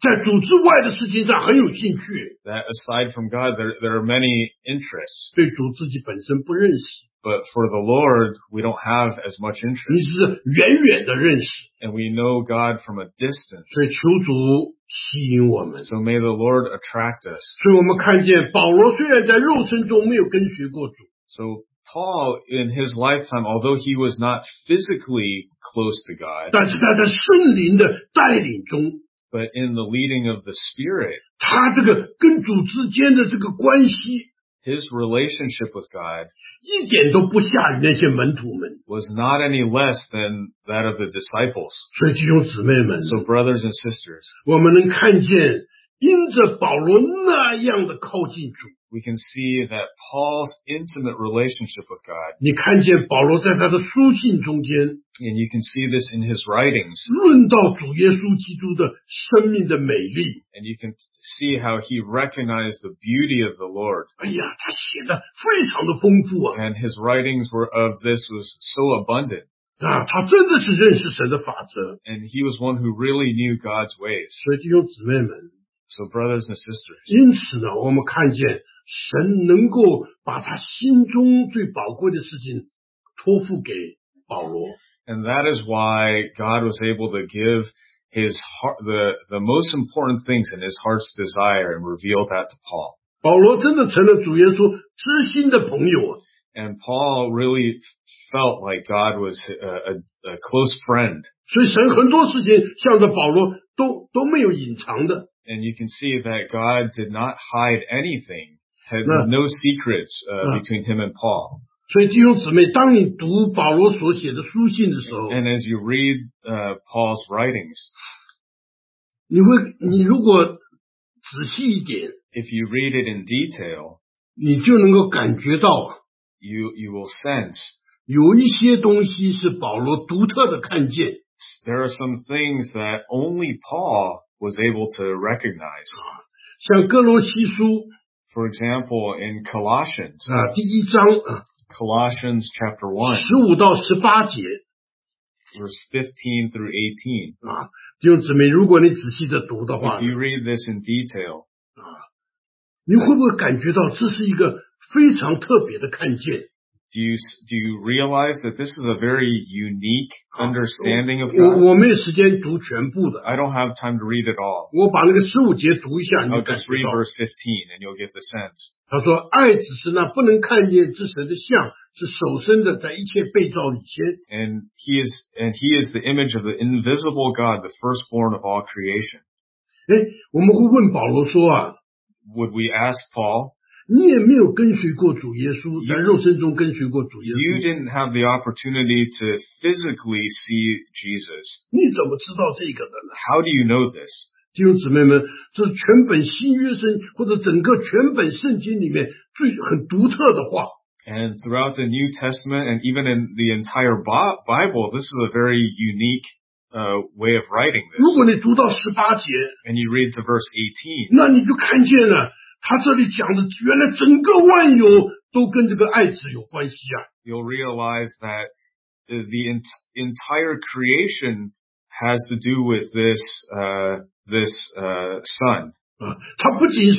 在主之外的事情上很有兴趣， that aside from God, there are many interests. 对主自己本身不认识， But for the Lord, we don't have as much 你 interest. 是远远的认识， And we know God from a distance. 所以求主吸引我们。 So may the Lord attract us. 所以我们看见保罗虽然在肉身中没有跟随过主， So Paul, in his lifetime, although he was not physically close to God, 但是他在圣灵的带领中， but in the leading of the Spirit, 他这个跟主之间的这个关系 his relationship with God 一点都不下于那些门徒们。 was not any less than that of the disciples. 所以弟兄姊妹们， So brothers and sisters, 我们能看见，因着保罗那样的靠近主， we can see that Paul's intimate relationship with God, 你看见保罗在他的书信中间 and you can see this in his writings, 论到主耶稣基督的生命的美丽。 and you can see how he recognized the beauty of the Lord. 哎呀，他写的非常的丰富啊！ And his writings were of this was so abundant. 啊，他真的是认识神的法则。 And he was one who really knew God's ways. 所以弟兄姊妹们， So brothers and sisters, 因此呢，我们看见神能够把他心中最宝贵的事情托付给保罗。 and that is why God was able to give his heart, the most important things in his heart's desire and reveal that to Paul. 保罗真的成了主耶稣知心的朋友啊！ And Paul really felt like God was a close friend. 所以神很多事情向着保罗都没有隐藏的。 And you can see that God did not hide anything, had No. no secrets No. between him and Paul. 所以弟兄姊妹，当你读保罗所写的书信的时候， And as you read Paul's writings, 你如果仔细一点， if you read it in detail, 你就能够感觉到 you will sense 有一些东西是保罗独特的看见。 there are some things that only Paul was able to recognize. 像哥罗西书 For example, in Colossians, 第1章 Colossians chapter 1, 15到18节 verse 15 through 18. 弟兄姊妹，如果你仔细的读的话 If，you read this in detail, 你会不会感觉到这是一个非常特别的看见？ do you realize that this is a very unique understanding of 我 God? 我没有时间读全部的， I don't have time to read it all. 我把那个15节读一下，你就 I'll 感 just 觉 read 到。 verse 15 and you'll get the sense. 他说：“爱只是那不能看见之神的像，是首生的，在一切被造以前。 And he is the image of the invisible God, the firstborn of all creation. ” 我们会问保罗说啊， Would we ask Paul, 你也没有跟随过主耶稣，在肉身中跟随过主耶 you 稣， didn't have the opportunity to physically see Jesus. 你怎么知道这个的呢？ How do you know this? 弟兄姊妹们，这是全本新约圣或者整个全本圣经里面很独特的话。 And throughout the New Testament and even in the entire Bible, this is a very unique way of writing 如 this. 果你读到18节， And you read to verse 18, 那你就看见了，他这里讲的原来整个万有都跟这个爱子有关系啊。 you'll realize that the entire creation has to do with this son. 他不仅是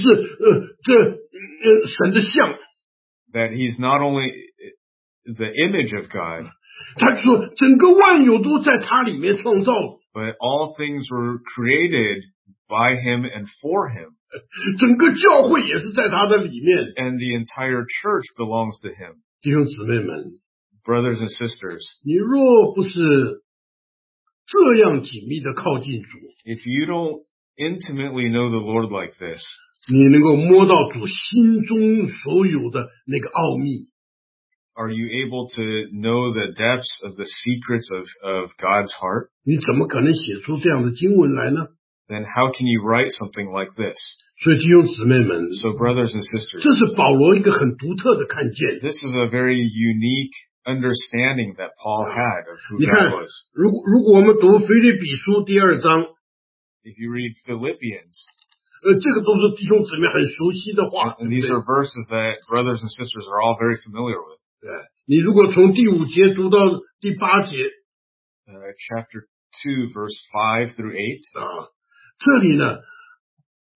神的像， That he's not only the image of God, 他说整个万有都在他里面创造， but all things were created by him and for him. 整个教会也是在他的里面。 And the entire church belongs to him. 弟兄姊妹们， Brothers and sisters, 你若不是这样紧密的靠近主， if you don't intimately know the Lord like this, 你能够摸到主心中所有的那个奥秘， are you able to know the depths of the secrets of God's heart? 你怎么可能写出这样的经文来呢？ Then how can you write something like this? 所以弟兄姊妹们， So brothers and sisters, 这是保罗一个很独特的看见。 this is a very unique understanding that Paul had of who 你看 God was. 如果我们读腓立比书第2章， If you read Philippians, 这个都是弟兄姊妹很熟悉的话。 and these 对 are verses that brothers and sisters are all very familiar with. 对你如果从第5节读到第8节 Chapter 2, verse 5 through 8. 这里呢，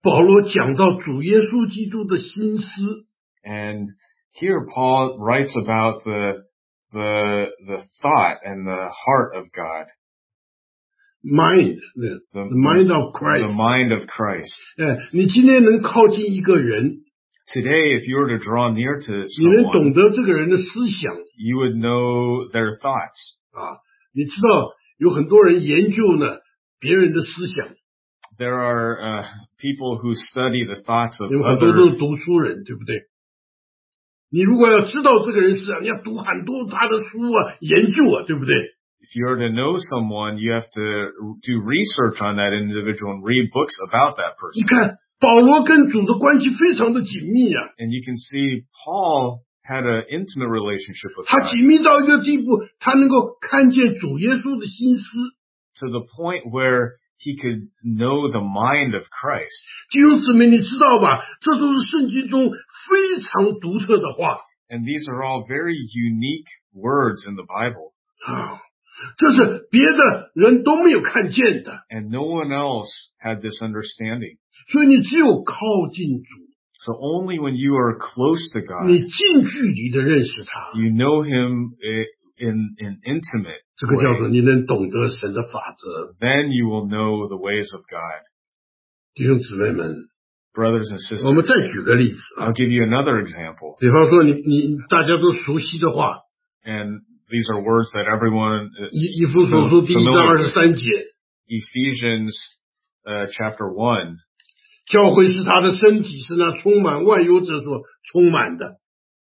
保罗讲到主耶稣基督的心思。 And here Paul writes about the thought and the heart of God. Mind, the mind of Christ. The mind of Christ. 你今天能靠近一个人， Today, if you were to draw near to 你能懂 someone, 得这个人的思想 you would know their thoughts. 啊。你知道有很多人研究呢别人的思想， There are people who study the thoughts of 有很多都 other. 是读书人，对不对？你如果要知道这个人思想，你要读很多他的书啊，研究啊，对不对？ If you are to know someone, you have to do research on that individual and read books about that 你 person. 看保罗跟主的关系非常的紧密啊， And you can see Paul had an intimate relationship with 他 God 紧密到一个地步，他能够看见主耶稣的心思。 to the point where he could know the mind of Christ. 弟兄姊妹，你知道吧？这都是圣经中非常独特的话 And these are all very unique words in the Bible. 啊，这是别的人都没有看见的。 And no one else had this understanding. 所以你只有靠近主， So only when you are close to God, 你近距离的认识他， you know him in an intimate 这个叫做 way. 你能懂得神的法则。 Then you will know the ways of God. 弟兄姊妹们， Brothers and 我们 sisters, 再举个例子啊， I'll give you another example. 比方说你大家都熟悉的话， And these are words that everyone 以弗所书第1章23节， Ephesians chapter 1. 教会是他的身体，是那充满万有者所充满的。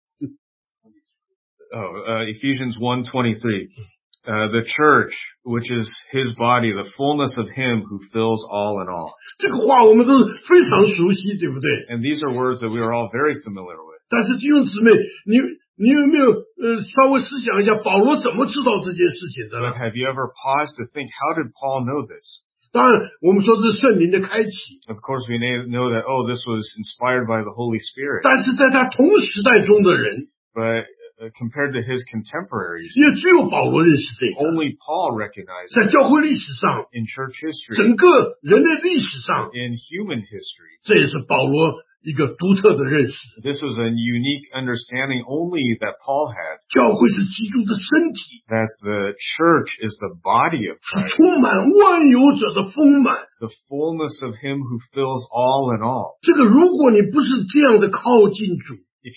Ephesians 1:23. The church, which is his body, the fullness of him who fills all in all. 这个话我们都是非常熟悉，对不对？ And these are words that we are all very familiar with. 但是弟兄姊妹，你有没有稍微思想一下，保罗怎么知道这件事情的 But 呢？ have you ever paused to think, how did Paul know this? 当然，我们说这是圣灵的开启， Of course, we know that, this was inspired by the Holy Spirit. 但是在他同时代中的人， But compared to his contemporaries, 也只有保罗认识这个。 only Paul recognized 在 it 教会历史上， in church history, 整个人类历史上， in human history. 这也是保罗一个独特的认识。 This was a unique understanding only that Paul had, 教会是基督的身体， that the church is the body of 是 Christ, 充满万有者的丰满。 the fullness of him who fills all in all. 这个，如果你不是这样的靠近主，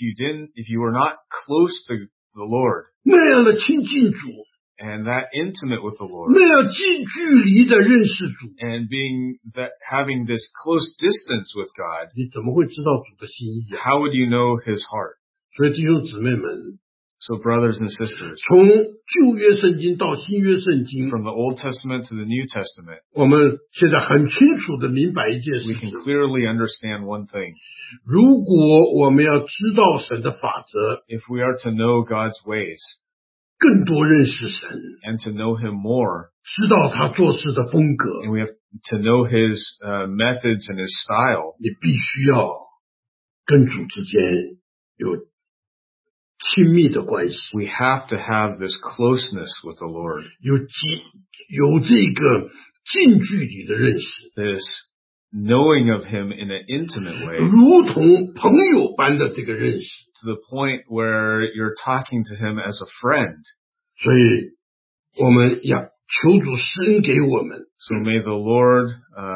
If you were not close to the Lord 那样的亲近主， and that intimate with the Lord, 那样近距离的认识主， and having this close distance with God, 你怎么会知道主的心意啊？ how would you know his heart? 所以弟兄姊妹们， So brothers and sisters, 从旧约圣经到新约圣经， from the Old Testament to the New Testament, 我们现在很清楚的明白一件 we 事 can 情： clearly understand one thing. 如果我们要知道神的法则， If we are to know God's ways 更多认识神， and to know him more, 知道他做事的风格， and we have to know his methods and his style, 你必须要跟主之间有亲密的关系， we have to have this closeness with the Lord, 有这个近距离的认识， this knowing of him in an intimate way, 如同朋友般的这个认识。 to the point where you're talking to him as a friend. 所以我们要求主施恩给我们， So may the Lord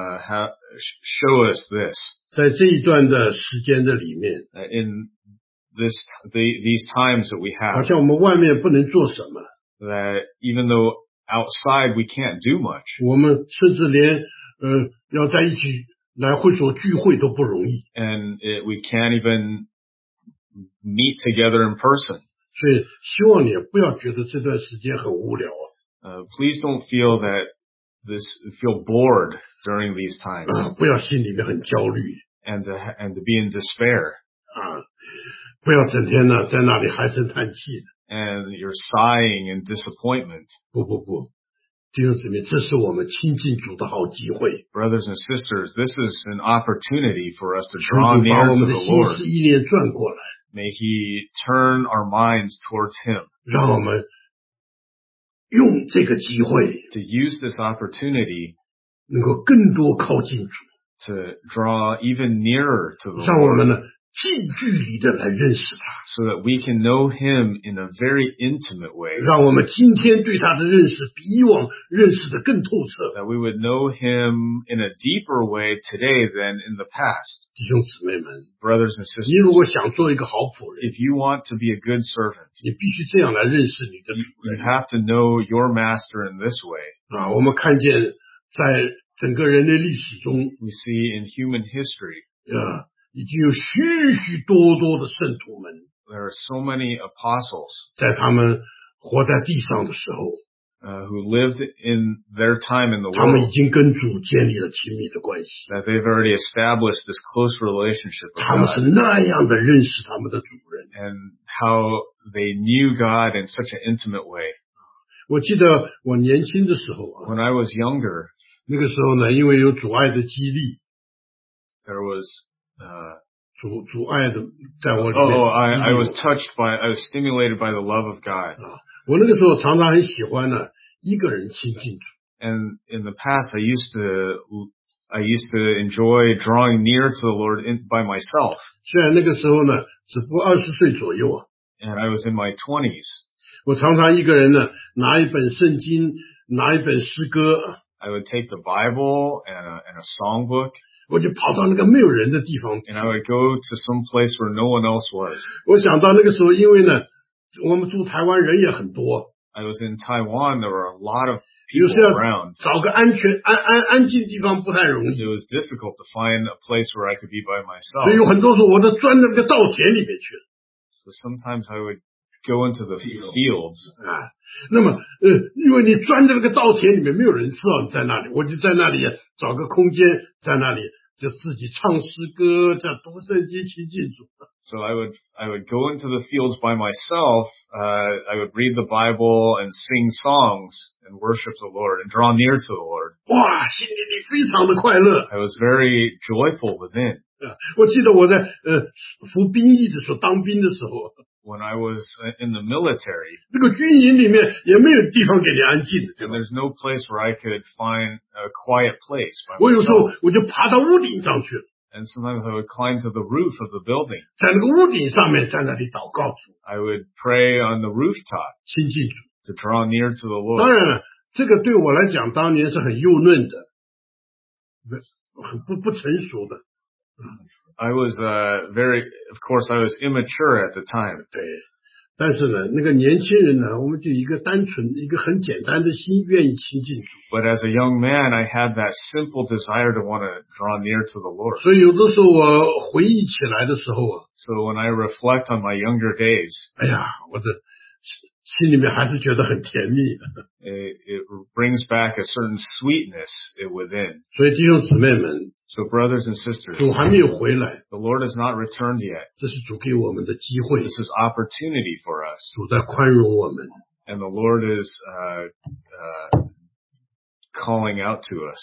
show us this 在这一段的时间的里面， in these times that we 好 have, 像我们外面不能做什么， that even though outside we can't do much, 我们甚至连要在一起来会所聚会都不容易。 and we can't even meet together in person. 所以希望你不要觉得这段时间很无聊 Please don't feel bored during these 啊， times 不要心里面很焦虑 and to be in despair 啊，不要整天呢在那里唉声叹气的。 and you're sighing in disappointment. 不，弟兄姊妹，这是我们亲近主的好机会。 Brothers and sisters, this is an opportunity for us to 求 draw 主把 near 我 to 们的 the 心 Lord. 思意念转过来， May he turn our minds towards him, 让我们用这个机会 to use this opportunity 能够更多靠近主， to draw even nearer to the 让我们 Lord 呢近距离的来认识他， so that we can know Him in a very intimate way, 让我们今天对他的认识比以往认识的更透彻。 that we would know Him in a deeper way today than in the past. 弟兄姊妹们， Brothers and 你如果 sisters, 想做一个好仆人， if you want to be a good servant, 你必须这样来认识你的 you 主人 have to know your master in this way. 啊！我们看见在整个人类历史中， We see in human history, 已经有许许多多的圣徒们， there are so many apostles 在他们活在地上的时候， who lived in their time in the 他们已 world, 经跟主建立了亲密的关系， that they've already established this close relationship with 他们是 God, 那样的认识他们的主人。 and how they knew God in such an intimate way. 我记得我年轻的时候啊， When I was younger, 那个时候呢，因为有主爱的激励， there was, 主爱的在我里面 I 激励 was 我 touched by, I was stimulated by the love of God. 我那个时候常常很喜欢呢一个人亲近主。 And in the past, I used to enjoy drawing near to the Lord by myself. 虽然那个时候呢只不过20岁左右啊， And I was in my 20s. 我常常一个人呢拿一本圣经，拿一本诗歌， I would take the Bible and a songbook, 我就跑到那个没有人的地方。 and I would go to some place where no one else was. 我想到那个时候，因为呢我们住台湾人也很多， I was in Taiwan. There were a lot of 有 people 时要 around. 找个安静地方不太容易， It was difficult to find a place where I could be by 所以 myself. 有很多时候我都钻到那个稻田里面去了 So sometimes I would go into the fields. 啊。那么因为你钻在那个稻田里面，没有人知道你在那里，我就在那里找个空间，在那里就自己唱诗歌，这样读圣经亲近主。 So I would go into the fields by myself. I would read the Bible and sing songs and worship the Lord and draw near to the Lord. 哇，心里非常的快乐。 I was very joyful within. 我记得我在服兵役的时候，当兵的时候， When I was in the military, 那个军营里面也没有地方给你安静的，对 and 吧？ there's no place where I could find a quiet place by 我有时候 myself. 我就爬到屋顶上去了， And sometimes I would climb to the roof of the building. 在那个屋顶上面，在那里祷告主， I would pray on the rooftop 亲近主。 to draw near to the 当 Lord. 然了，这个对我来讲，当年是很幼嫩的，很不成熟的。 I was of course, I was immature at the time. 对，但是呢，那个年轻人呢，我们就一个单纯、一个很简单的心，愿意亲近主。 But as a young man, I had that simple desire to want to draw near to the Lord. 所以有的时候我回忆起来的时候啊， So when I reflect on my younger days, 哎呀，我的心里面还是觉得很甜蜜的。 it brings back a certain sweetness within. 所以弟兄姊妹们， So brothers and sisters, 主还没有回来， the Lord has not returned yet. 这是主给我们的机会， This is opportunity for us. 主在宽容我们。 And the Lord is calling out to us.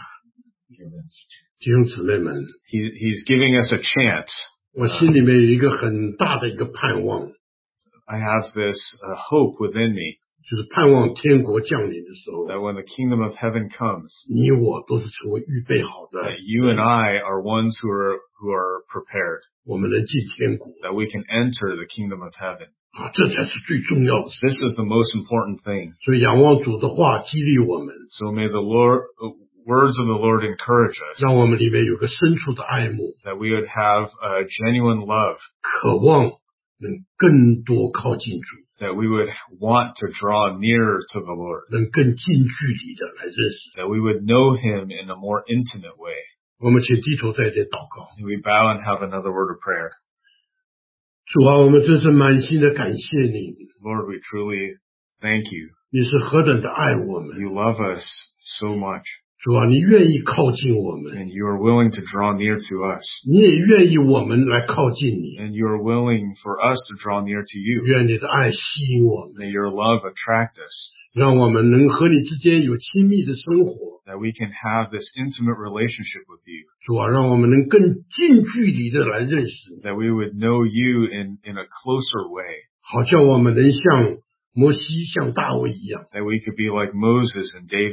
弟兄姊妹们， He's giving us a chance. 我心里面有一个很大的一个盼望， I have this hope within me 就是盼望天国降临的时候， that when the kingdom of heaven comes, 你我都是成为预备好的， that you and I are ones who are prepared, 我们能进天国 that we can enter the kingdom of heaven. 啊，这才是最重要的事。 This is the most important thing. 所以仰望主的话激励我们， So may the words of the Lord encourage us, 让我们里面有个深处的爱慕， that we would have a genuine love, 渴望能更多靠近主， that we would want to draw nearer to the Lord, 能更近距离的来认识。 that we would know Him in a more intimate way. 我们请低头在这祷告。 May we bow and have another word of prayer. 主啊，我们真是满心的感谢你， Lord, we truly thank you. 你是何等的爱我们。 You love us so much, 主啊，你愿意靠近我们， and you are willing to draw near to us, 你也愿意我们来靠近你。 and you are willing for us to draw near to you. 愿你的爱吸引我们， May your love attract us, 让我们能和你之间有亲密的生活。 that we can have this intimate relationship with you, 主啊，让我们能更近距离的来认识你， that we would know you in a closer way, 好叫我们能像摩西、像大卫一样， that we could be like Moses and David,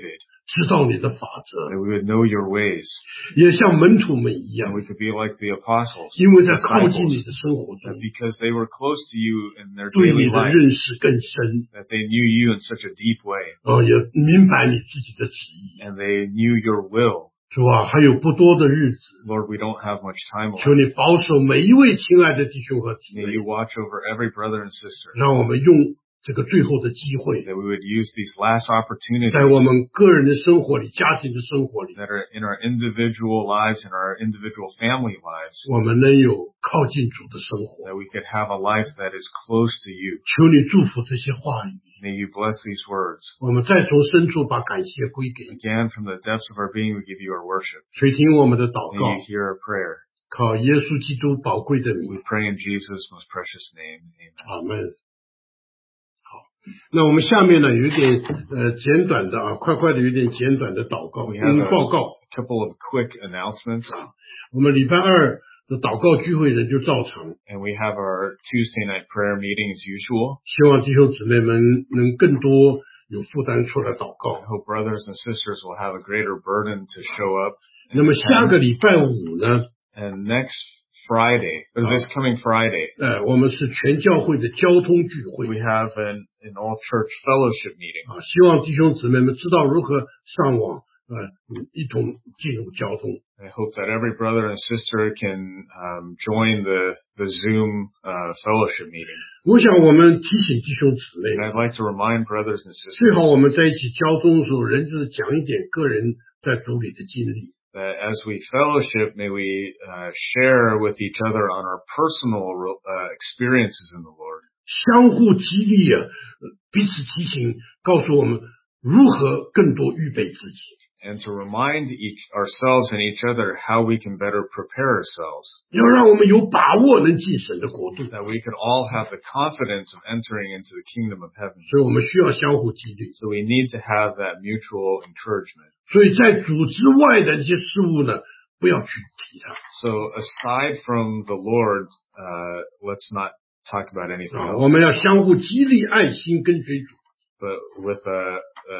知道你的法则， that we would know your ways, 也像门徒们一 and 样， we could be like the apostles, 因为在靠近你 disciples, 的生活 that 中， because they were close to you in their 对 daily 你的 life, 认识更深， that they knew you in such a deep way, 也明白你自己的旨意。 and they knew your will. 主啊，还有不多的日子， Lord, we don't have much time 求 left. 你保守每一位亲爱的弟兄和姊 May 妹， you watch over every brother and sister, 让我们用这个最后的机会， that we would use these last 在我 opportunities 们个人的生活里、家庭的生活里， that are in our individual lives and our individual family lives, 我们能有靠近主的生活。 that we could have a life that is close to you. 求你祝福这些话语， May you bless these words. 我们再从深处把感谢归给你， Again, from the depths of our being, we give you our worship. 垂听我们的祷 May 告， you hear our prayer. 靠耶稣基督宝贵的名 We，pray in Jesus' most precious name. Amen. 阿门。好，那我们下面呢有一点简短的快的有点简短的祷告 We have 报告。 a couple of quick announcements, 我们礼拜二的祷告聚会呢就照常， and we have our Tuesday night prayer meeting as usual. 希望弟兄姊妹们能更多有负担出来祷 I 告。 hope brothers and sisters will have a greater burden to show up. 那么下个礼拜五呢， And next Friday, or this coming Friday, 我们是全教会的交通聚会 we have an all church fellowship meeting. 希望弟兄姊妹们知道如何上网一同进入交通。 I hope that every brother and sister can join the Zoom fellowship meeting. 我想我们提醒弟兄姊妹， And I'd like to remind brothers and 最好 sisters 我们在一起交通的时候，人就是讲一点个人在主里的经历。 that as we fellowship, may we share with each other on our personal experiences in the Lord. 相互激励彼此提醒，告诉我们如何更多预备自己。 And to remind ourselves and each other how we can better prepare ourselves, 要让我们有把握能进神的国度， that we could all have the confidence of entering into the kingdom of heaven. 所以我们需要相互激励。 So we need to have that mutual encouragement. 所以在主之外的这些事物呢，不要去提它。 So aside from the Lord, let's not talk about anything 我 else. 们要相互激励，爱心跟随主。 But with a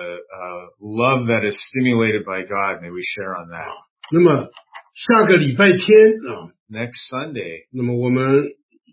love that is stimulated by God, may we share on that. 那么下个礼拜天 Next Sunday, 那么我们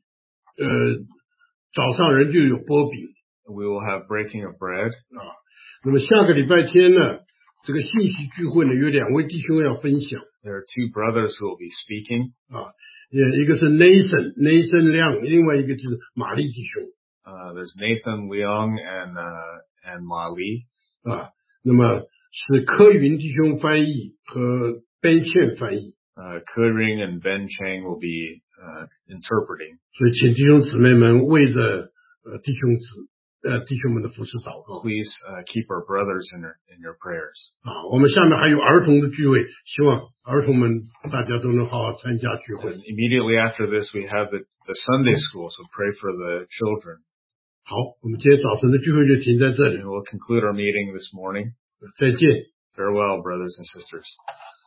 早上人就有波饼。 we will have breaking of bread. 那么下个礼拜天呢，这个信息聚会呢，有2位弟兄要分享。 There are two brothers who will be speaking. 一个是 Nathan 亮，另外一个就是玛丽弟兄。 There's Nathan Leong and Ma Li. 那么是柯云弟兄翻译和 Ben Chen 翻译。 Ke Ring and Ben Chang will be interpreting. 所以请弟兄姊妹们为着弟兄们的服侍祷告。 Please keep our brothers in your prayers. 我们下面还有儿童的聚会，希望儿童们大家都能好好参加聚会。 And immediately after this, we have the Sunday school, so pray for the children. 好，我们今天早晨的聚会就停在这里 And，we'll conclude our meeting this morning. 再见。 Farewell, brothers and sisters.